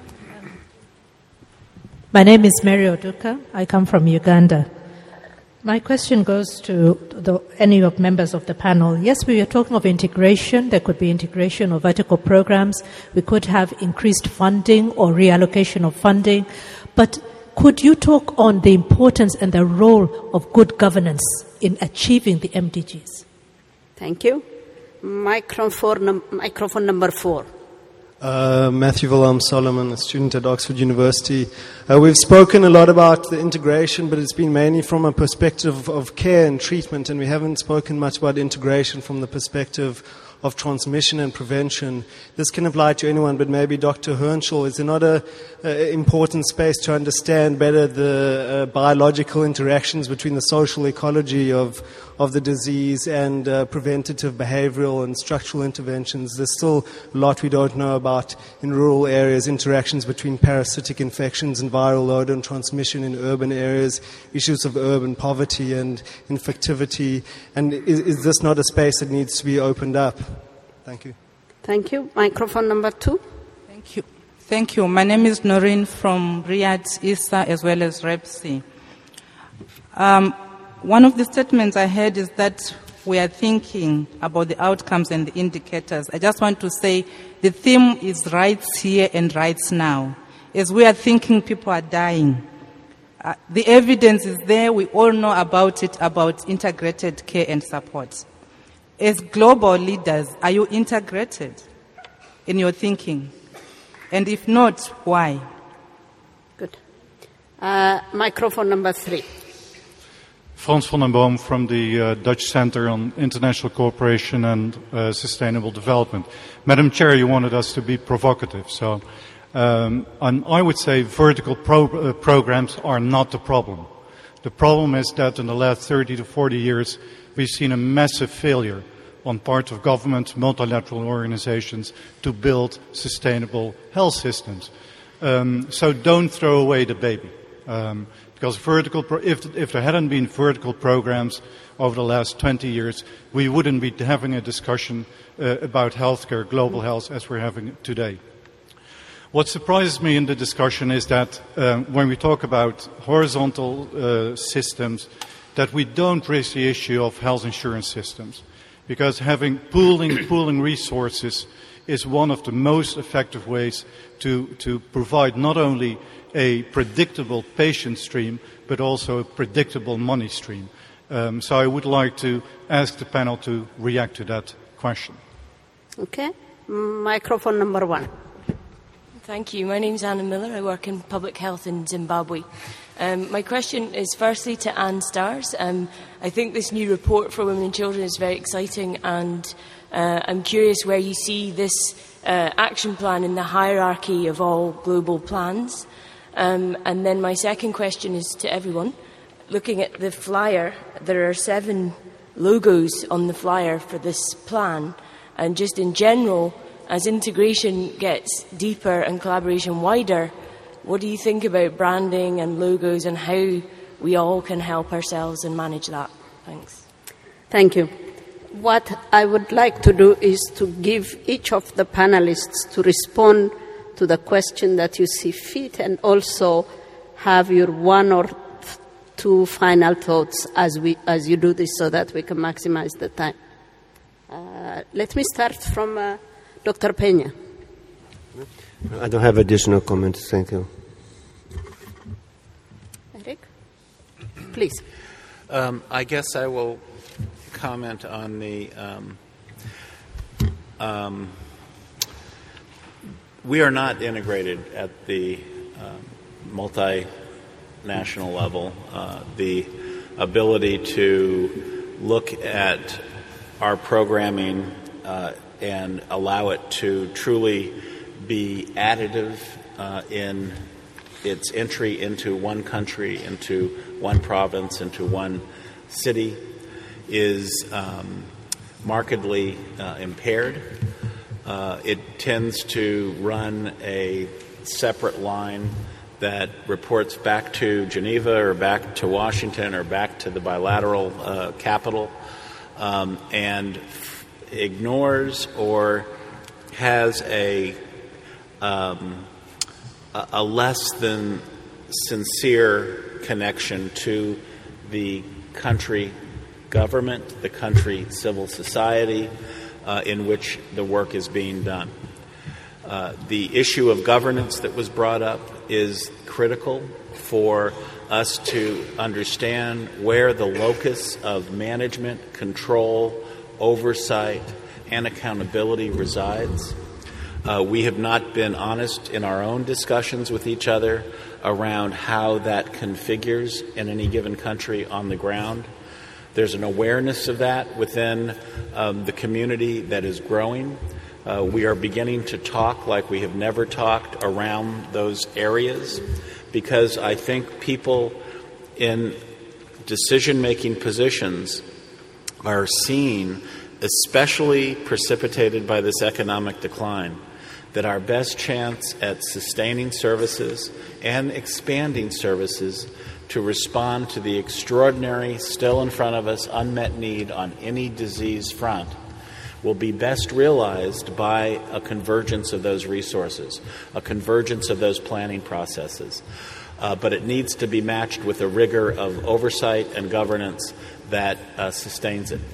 My name is Mary Oduka. I come from Uganda. My question goes to the, any of members of the panel. Yes, we are talking of integration. There could be integration of vertical programs. We could have increased funding or reallocation of funding. But could you talk on the importance and the role of good governance in achieving the M D Gs? Thank you. Microphone, num- microphone number four. Uh, Matthew Wilhelm Solomon, a student at Oxford University. Uh, we've spoken a lot about the integration, but it's been mainly from a perspective of care and treatment, and we haven't spoken much about integration from the perspective of transmission and prevention. This can apply to anyone, but maybe Doctor Hernschel, is there not a, a important space to understand better the uh, biological interactions between the social ecology of of the disease and uh, preventative behavioral and structural interventions? There's still a lot we don't know about in rural areas, interactions between parasitic infections and viral load and transmission in urban areas, issues of urban poverty and infectivity. And is, is this not a space that needs to be opened up? Thank you. Thank you. Microphone number two. Thank you. Thank you. My name is Noreen from Riyadh, I S A, as well as REPSI. Um, one of the statements I heard is that we are thinking about the outcomes and the indicators. I just want to say the theme is rights here and rights now. As we are thinking, people are dying. Uh, the evidence is there. We all know about it, about integrated care and support. As global leaders, are you integrated in your thinking? And if not, why? Good. Uh, microphone number three. Frans van den Boom from the uh, Dutch Center on International Cooperation and uh, Sustainable Development. Madam Chair, you wanted us to be provocative, so um, and I would say vertical pro- uh, programs are not the problem. The problem is that in the last thirty to forty years, we've seen a massive failure on part of governments, multilateral organizations, to build sustainable health systems. Um, so don't throw away the baby. Um, because vertical, pro- if, if there hadn't been vertical programs over the last twenty years, we wouldn't be having a discussion uh, about healthcare, global health, as we're having today. What surprises me in the discussion is that um, when we talk about horizontal uh, systems, that we don't raise the issue of health insurance systems. Because having pooling, pooling resources is one of the most effective ways to, to provide not only a predictable patient stream, but also a predictable money stream. Um, so I would like to ask the panel to react to that question. Okay. Microphone number one. Thank you. My name is Anna Miller. I work in public health in Zimbabwe. Um, my question is firstly to Anne Stars. Um, I think this new report for women and children is very exciting, and uh, I'm curious where you see this uh, action plan in the hierarchy of all global plans. Um, and then my second question is to everyone. Looking at the flyer, there are seven logos on the flyer for this plan, and just in general, as integration gets deeper and collaboration wider, what do you think about branding and logos and how we all can help ourselves and manage that? Thanks. Thank you. What I would like to do is to give each of the panelists to respond to the question that you see fit, and also have your one or two final thoughts as we as you do this, so that we can maximize the time. Uh, let me start from uh, Doctor Peña. I don't have additional comments. Thank you. Eric, please. Um, I guess I will comment on the. Um, um, we are not integrated at the um, multinational level. Uh, the ability to look at our programming uh, and allow it to truly be additive uh, in its entry into one country, into one province, into one city is um, markedly uh, impaired. Uh, it tends to run a separate line that reports back to Geneva or back to Washington or back to the bilateral uh, capital um, and f- ignores or has a Um, a less than sincere connection to the country government, the country civil society uh, in which the work is being done. Uh, the issue of governance that was brought up is critical for us to understand where the locus of management, control, oversight, and accountability resides. Uh, we have not been honest in our own discussions with each other around how that configures in any given country on the ground. There's an awareness of that within um, the community that is growing. Uh, we are beginning to talk like we have never talked around those areas, because I think people in decision-making positions are seeing, especially precipitated by this economic decline, that our best chance at sustaining services and expanding services to respond to the extraordinary, still in front of us, unmet need on any disease front will be best realized by a convergence of those resources, a convergence of those planning processes. Uh, but it needs to be matched with a rigor of oversight and governance that uh, sustains it.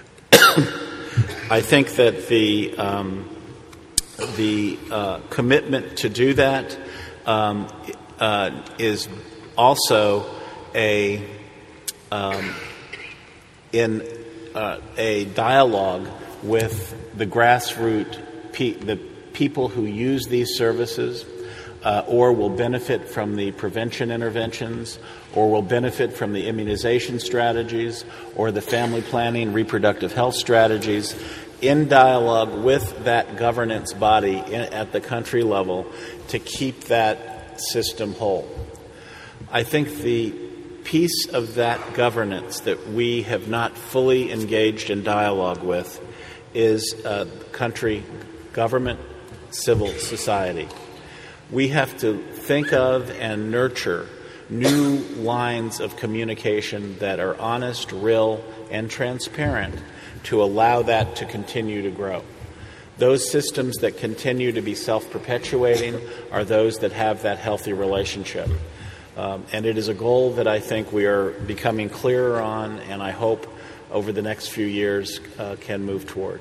I think that the um, the uh, commitment to do that um, uh, is also a um, in uh, a dialogue with the grassroots pe- the people who use these services, uh, or will benefit from the prevention interventions, or will benefit from the immunization strategies, or the family planning, reproductive health strategies, in dialogue with that governance body in, at the country level to keep that system whole. I think the piece of that governance that we have not fully engaged in dialogue with is uh, country government, civil society. We have to think of and nurture new lines of communication that are honest, real, and transparent to allow that to continue to grow. Those systems that continue to be self-perpetuating are those that have that healthy relationship. Um, and it is a goal that I think we are becoming clearer on, and I hope over the next few years uh, can move toward.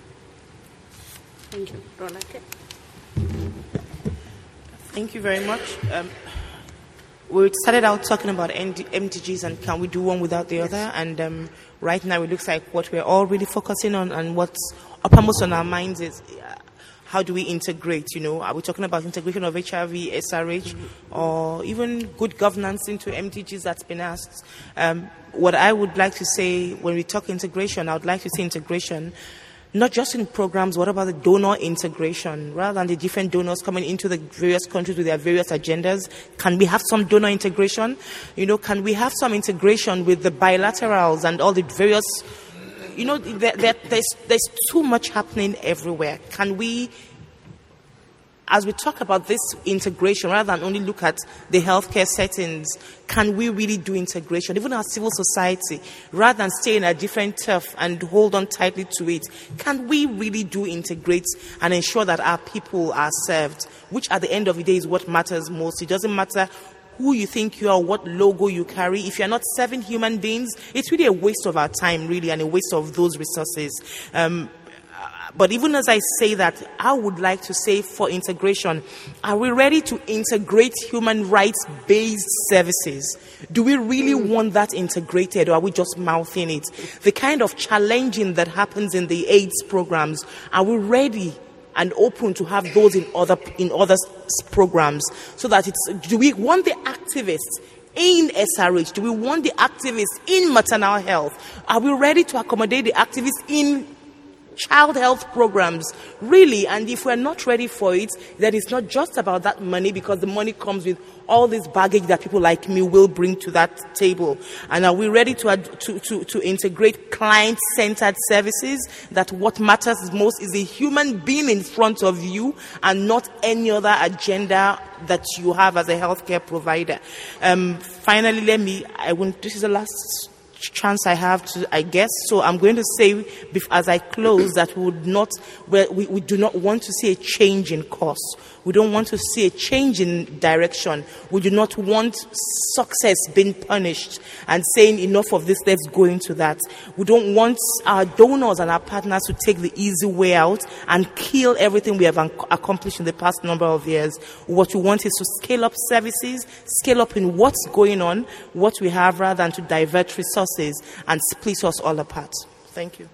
Thank you. Rolake. Thank you very much. Um, we started out talking about M D Gs and can we do one without the other, and um, right now it looks like what we're all really focusing on and what's uppermost on our minds is uh, how do we integrate, you know, are we talking about integration of H I V, S R H, mm-hmm. or even good governance into M D Gs that's been asked. Um, what I would like to say when we talk integration, I would like to say integration not just in programs. What about the donor integration? Rather than the different donors coming into the various countries with their various agendas, can we have some donor integration? You know, can we have some integration with the bilaterals and all the various, you know, there, there, there's, there's too much happening everywhere. Can we, as we talk about this integration, rather than only look at the healthcare settings, can we really do integration? Even our civil society, rather than stay in a different turf and hold on tightly to it, can we really do integrate and ensure that our people are served, which at the end of the day is what matters most. It doesn't matter who you think you are, what logo you carry. If you're not serving human beings, it's really a waste of our time, really, and a waste of those resources. Um, But even as I say that, I would like to say for integration, are we ready to integrate human rights-based services? Do we really want that integrated, or are we just mouthing it? The kind of challenging that happens in the AIDS programs, are we ready and open to have those in other in other programs? So that it's, do we want the activists in S R H? Do we want the activists in maternal health? Are we ready to accommodate the activists in child health programs, really? And if we're not ready for it, then it's not just about that money, because the money comes with all this baggage that people like me will bring to that table. And are we ready to to to, to integrate client-centered services, that what matters most is the human being in front of you and not any other agenda that you have as a healthcare provider? Um, finally, let me, I want, this is the last chance I have to, I guess. So I'm going to say, as I close, that we would not, we, we do not want to see a change in course. We don't want to see a change in direction. We do not want success being punished and saying enough of this, let's go into that. We don't want our donors and our partners to take the easy way out and kill everything we have accomplished in the past number of years. What we want is to scale up services, scale up in what's going on, what we have, rather than to divert resources and split us all apart. Thank you.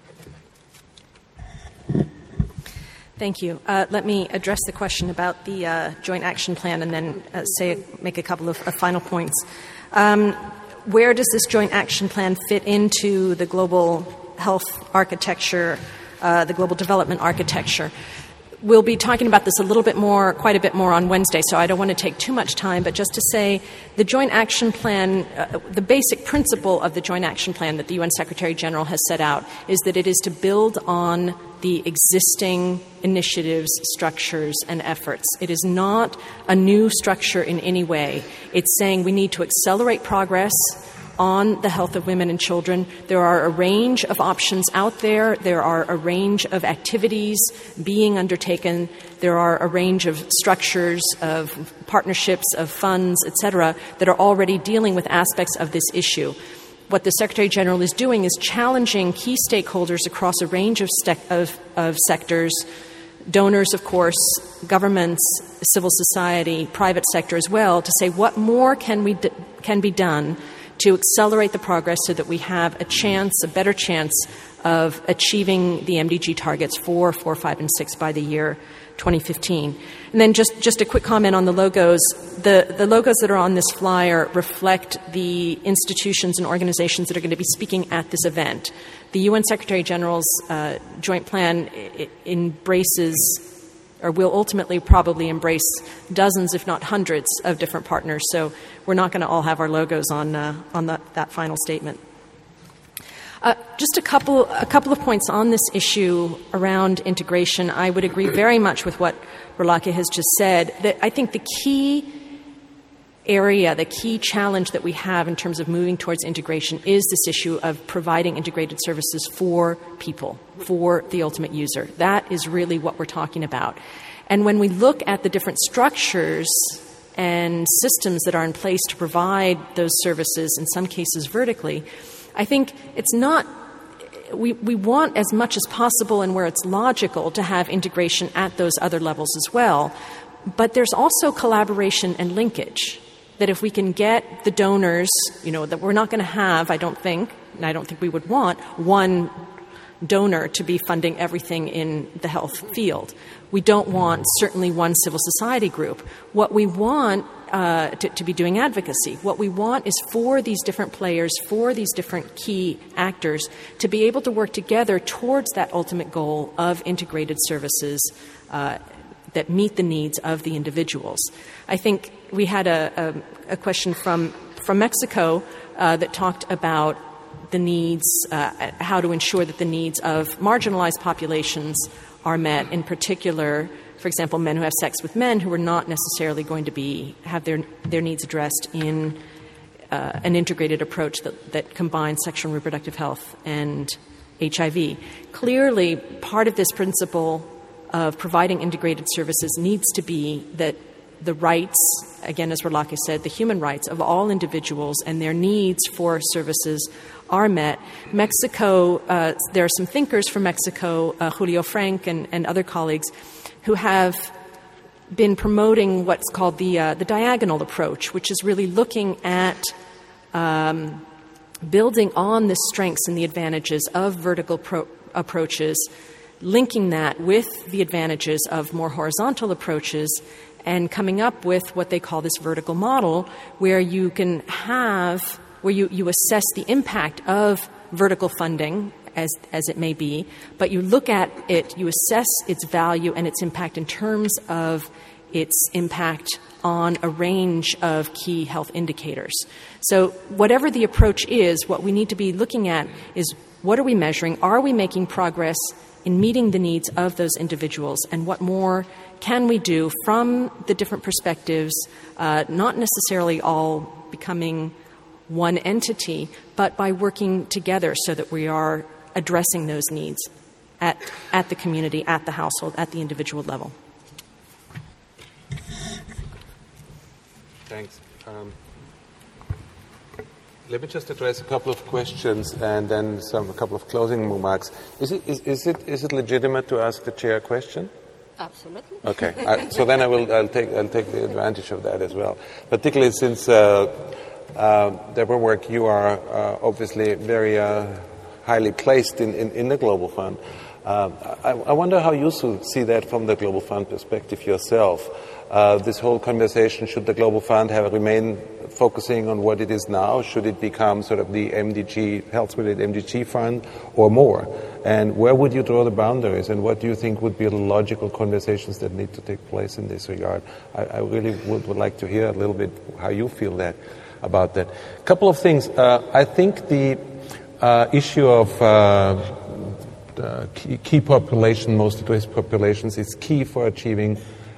Thank you. Uh, let me address the question about the uh, joint action plan, and then uh, say make a couple of uh, final points. Um, where does this joint action plan fit into the global health architecture, uh, the global development architecture? We'll be talking about this a little bit more, quite a bit more on Wednesday, so I don't want to take too much time, but just to say the joint action plan, uh, the basic principle of the joint action plan that the U N Secretary General has set out is that it is to build on the existing initiatives, structures, and efforts. It is not a new structure in any way. It's saying we need to accelerate progress on the health of women and children. There are a range of options out there. There are a range of activities being undertaken. There are a range of structures, of partnerships, of funds, et cetera, that are already dealing with aspects of this issue. What the Secretary General is doing is challenging key stakeholders across a range of, ste- of, of sectors, donors, of course, governments, civil society, private sector as well, to say what more can we d- can be done to accelerate the progress so that we have a chance, a better chance of achieving the M D G targets for four, five, and six by the year twenty fifteen. And then just, just a quick comment on the logos. The, the logos that are on this flyer reflect the institutions and organizations that are going to be speaking at this event. The U N Secretary General's uh, joint plan I- embraces, or will ultimately probably embrace, dozens, if not hundreds, of different partners. So we're not going to all have our logos on uh, on the, that final statement. Uh, just a couple a couple of points on this issue around integration. I would agree very much with what Rolake has just said. That I think the key area, the key challenge that we have in terms of moving towards integration is this issue of providing integrated services for people, for the ultimate user. That is really what we're talking about. And when we look at the different structures and systems that are in place to provide those services, in some cases vertically, I think it's not, we, we want as much as possible and where it's logical to have integration at those other levels as well. But there's also collaboration and linkage. That if we can get the donors, you know, that we're not going to have, I don't think, and I don't think we would want, one donor to be funding everything in the health field. We don't want certainly one civil society group. What we want uh, to, to be doing advocacy, what we want is for these different players, for these different key actors to be able to work together towards that ultimate goal of integrated services uh, that meet the needs of the individuals. I think we had a, a, a question from, from Mexico uh, that talked about the needs, uh, how to ensure that the needs of marginalized populations are met, in particular, for example, men who have sex with men who are not necessarily going to be have their, their needs addressed in uh, an integrated approach that, that combines sexual and reproductive health and H I V. Clearly, part of this principle of providing integrated services needs to be that the rights, again, as Rolake said, the human rights of all individuals and their needs for services are met. Mexico, uh, there are some thinkers from Mexico, uh, Julio Frank and, and other colleagues, who have been promoting what's called the uh, the diagonal approach, which is really looking at um, building on the strengths and the advantages of vertical pro- approaches, linking that with the advantages of more horizontal approaches, and coming up with what they call this vertical model, where you can have, where you, you assess the impact of vertical funding, as, as it may be, but you look at it, you assess its value and its impact in terms of its impact on a range of key health indicators. So whatever the approach is, what we need to be looking at is what are we measuring? Are we making progress in meeting the needs of those individuals? And what more can we do from the different perspectives, uh, not necessarily all becoming one entity, but by working together so that we are addressing those needs at, at the community, at the household, at the individual level. Thanks. Um, let me just address a couple of questions and then some a couple of closing remarks. Is it is, is it is it legitimate to ask the chair a question? Absolutely. Okay. I, so then I will I'll take I'll take the advantage of that as well, particularly since uh, uh, Deborah Work, you are uh, obviously very uh, highly placed in, in, in the Global Fund. Uh, I, I wonder how you see that from the Global Fund perspective yourself. Uh, this whole conversation, should the Global Fund have remain focusing on what it is now? Should it become sort of the M D G, health-related M D G fund or more? And where would you draw the boundaries? And what do you think would be the logical conversations that need to take place in this regard? I, I really would, would like to hear a little bit how you feel that about that. A couple of things. Uh, I think the uh, issue of uh, Uh, key, key population, most at-risk populations, is key for achieving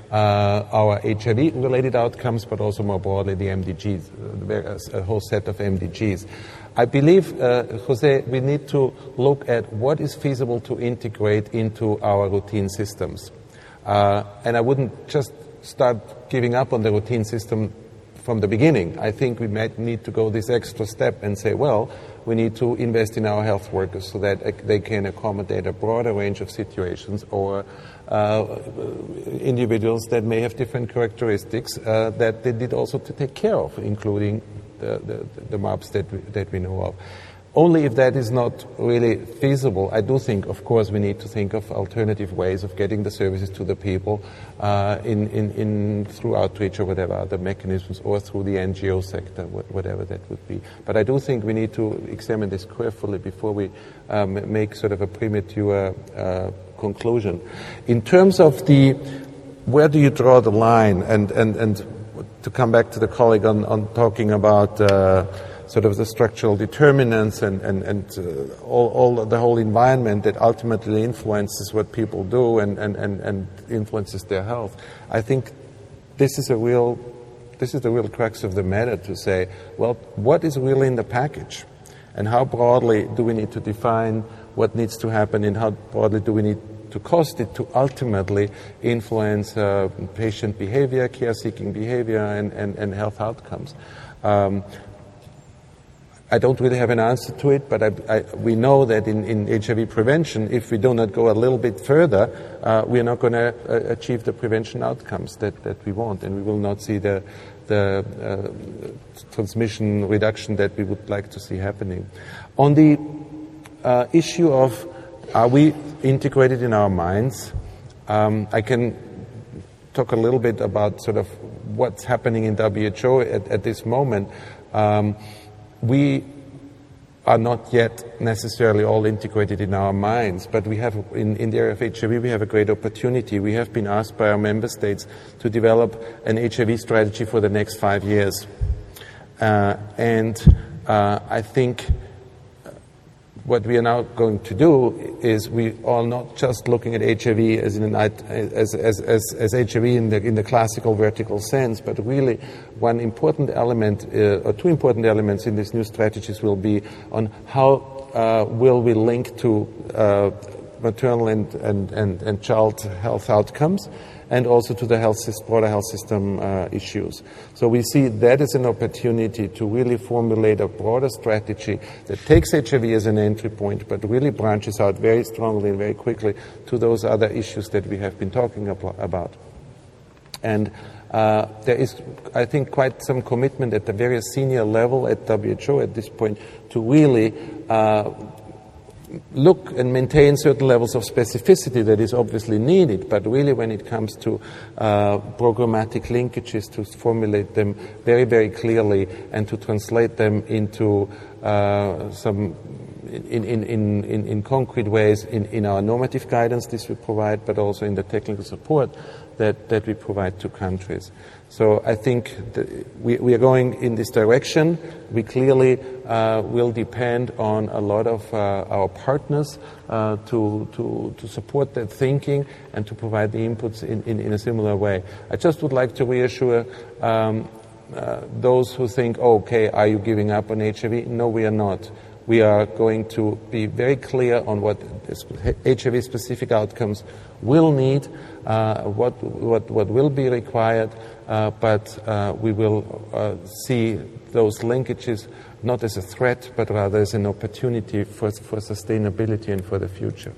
uh, our H I V-related outcomes, but also more broadly the M D Gs, uh, a whole set of M D Gs. I believe, uh, Jose, we need to look at what is feasible to integrate into our routine systems. Uh, and I wouldn't just start giving up on the routine system from the beginning. I think we might need to go this extra step and say, well, we need to invest in our health workers so that they can accommodate a broader range of situations or uh, individuals that may have different characteristics uh, that they need also to take care of, including the, the, the M A Bs that we, that we know of. Only if that is not really feasible, I do think, of course, we need to think of alternative ways of getting the services to the people uh, in, in, in through outreach or whatever other mechanisms, or through the N G O sector, whatever that would be. But I do think we need to examine this carefully before we um, make sort of a premature uh, conclusion. In terms of the, where do you draw the line, and, and, and to come back to the colleague on, on talking about uh, sort of the structural determinants and, and, and uh, all, all the whole environment that ultimately influences what people do and, and, and, and influences their health. I think this is a real, this is the real crux of the matter, to say, well, what is really in the package? And how broadly do we need to define what needs to happen, and how broadly do we need to cost it to ultimately influence uh, patient behavior, care-seeking behavior, and, and, and health outcomes? Um, I don't really have an answer to it, but I, I, we know that in, in H I V prevention, if we do not go a little bit further, uh, we are not going to uh, achieve the prevention outcomes that, that we want, and we will not see the, the uh, transmission reduction that we would like to see happening. On the uh, issue of are we integrated in our minds, um, I can talk a little bit about sort of what's happening in W H O at, at this moment. Um, We are not yet necessarily all integrated in our minds, but we have, in, in the area of H I V, we have a great opportunity. We have been asked by our member states to develop an H I V strategy for the next five years. Uh, and uh, I think what we are now going to do is we are not just looking at H I V as in an, as, as, as, as H I V in the, in the classical vertical sense, but really one important element, uh, or two important elements in these new strategies will be on how uh, will we link to uh, maternal and, and, and, and child health outcomes, and also to the health system, broader health system uh, issues. So we see that as an opportunity to really formulate a broader strategy that takes H I V as an entry point, but really branches out very strongly and very quickly to those other issues that we have been talking about. And uh, there is, I think, quite some commitment at the very senior level at W H O at this point to really uh, look and maintain certain levels of specificity that is obviously needed, but really when it comes to uh, programmatic linkages, to formulate them very, very clearly and to translate them into uh, some in, in, in, in, in concrete ways in, in our normative guidance this we provide, but also in the technical support that, that we provide to countries. So I think we, we are going in this direction. We clearly uh, will depend on a lot of uh, our partners uh, to, to, to support that thinking and to provide the inputs in, in, in a similar way. I just would like to reassure um, uh, those who think, oh, okay, are you giving up on H I V? No, we are not. We are going to be very clear on what H I V-specific outcomes will need, uh, what, what, what will be required, uh, but uh, we will uh, see those linkages not as a threat, but rather as an opportunity for, for sustainability and for the future.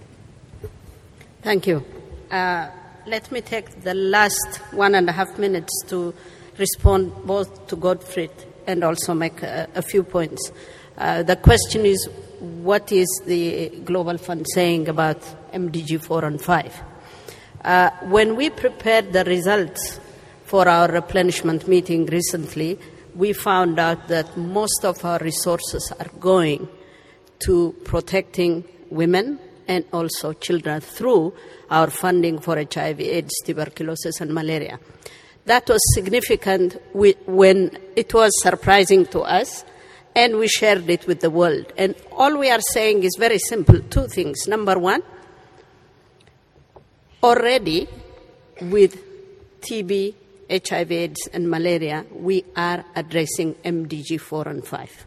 Thank you. Uh, let me take the last one and a half minutes to respond both to Gottfried and also make a, a few points. Uh, the question is, what is the Global Fund saying about M D G four and five? Uh, when we prepared the results for our replenishment meeting recently, we found out that most of our resources are going to protecting women and also children through our funding for H I V, AIDS, tuberculosis, and malaria. That was significant when it was surprising to us, and we shared it with the world. And all we are saying is very simple, two things. Number one, already with T B, H I V AIDS, and malaria, we are addressing M D G four and five.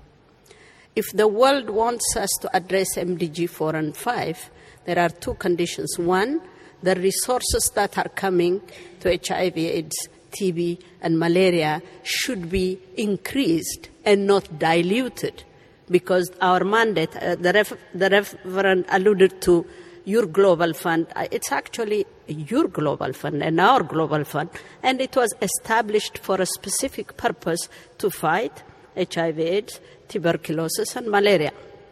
If the world wants us to address M D G four and five, there are two conditions. One, the resources that are coming to H I V AIDS, T B, and malaria should be increased and not diluted, because our mandate, uh, the, ref, the Reverend alluded to your global fund. It's actually your global fund and our global fund, and it was established for a specific purpose to fight H I V AIDS, tuberculosis, and malaria.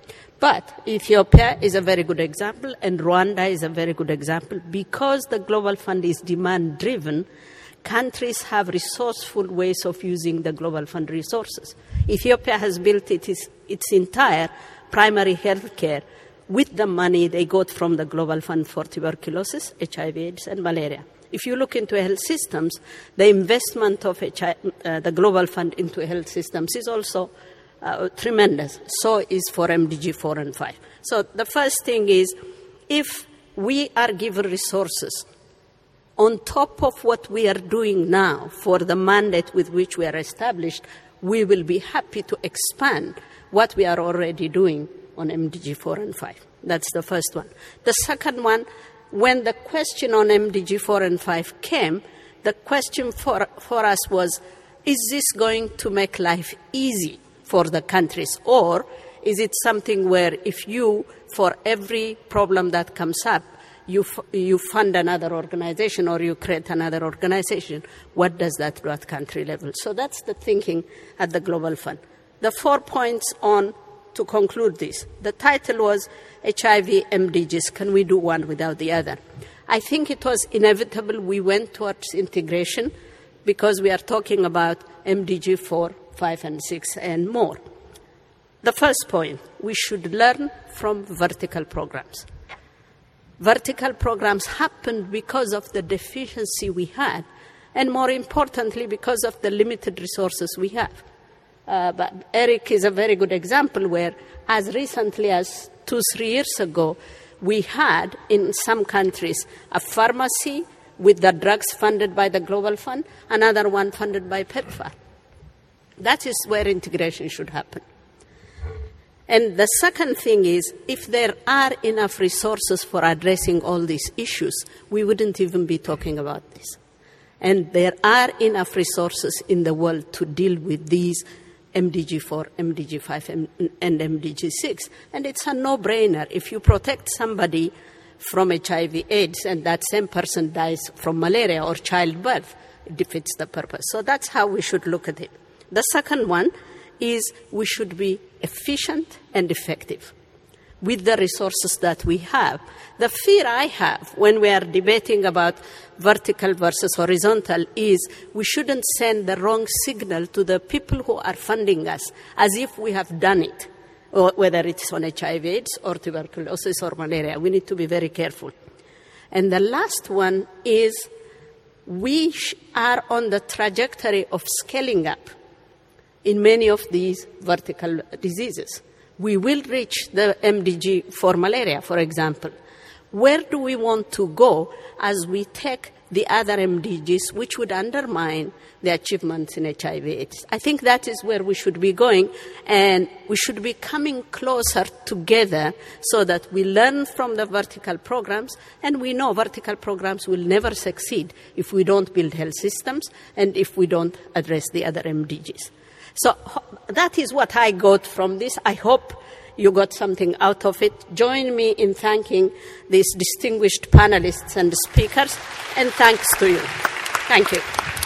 But Ethiopia is a very good example, and Rwanda is a very good example. Because the global fund is demand-driven, countries have resourceful ways of using the global fund resources. Ethiopia has built its, its entire primary health care with the money they got from the global fund for tuberculosis, H I V AIDS, and malaria. If you look into health systems, the investment of H I, uh, the global fund into health systems is also uh, tremendous. So is for M D G four and five. So the first thing is, if we are given resources on top of what we are doing now for the mandate with which we are established, we will be happy to expand what we are already doing on M D G four and five. That's the first one. The second one, when the question on M D G four and five came, the question for, for us was, is this going to make life easy for the countries? Or is it something where if you, for every problem that comes up, you, f- you fund another organization or you create another organization? What does that do at country level? So that's the thinking at the Global Fund. The four points on, to conclude this, the title was H I V M D Gs, can we do one without the other? I think it was inevitable we went towards integration because we are talking about M D G four, five, and six, and more. The first point, we should learn from vertical programs. Vertical programs happened because of the deficiency we had, and more importantly, because of the limited resources we have. Uh, but Eric is a very good example where, as recently as two, three years ago, we had in some countries a pharmacy with the drugs funded by the Global Fund, another one funded by PEPFAR. That is where integration should happen. And the second thing is, if there are enough resources for addressing all these issues, we wouldn't even be talking about this. And there are enough resources in the world to deal with these M D G four, M D G five, and M D G six. And it's a no-brainer. If you protect somebody from H I V AIDS and that same person dies from malaria or childbirth, it defeats the purpose. So that's how we should look at it. The second one is we should be efficient and effective with the resources that we have. The fear I have when we are debating about vertical versus horizontal is we shouldn't send the wrong signal to the people who are funding us as if we have done it, or whether it's on H I V AIDS or tuberculosis or malaria. We need to be very careful. And the last one is we are on the trajectory of scaling up in many of these vertical diseases. We will reach the M D G for malaria, for example. Where do we want to go as we take the other M D Gs, which would undermine the achievements in H I V AIDS? I think that is where we should be going, and we should be coming closer together so that we learn from the vertical programs, and we know vertical programs will never succeed if we don't build health systems and if we don't address the other M D Gs. So that is what I got from this. I hope you got something out of it. Join me in thanking these distinguished panelists and speakers, and thanks to you. Thank you.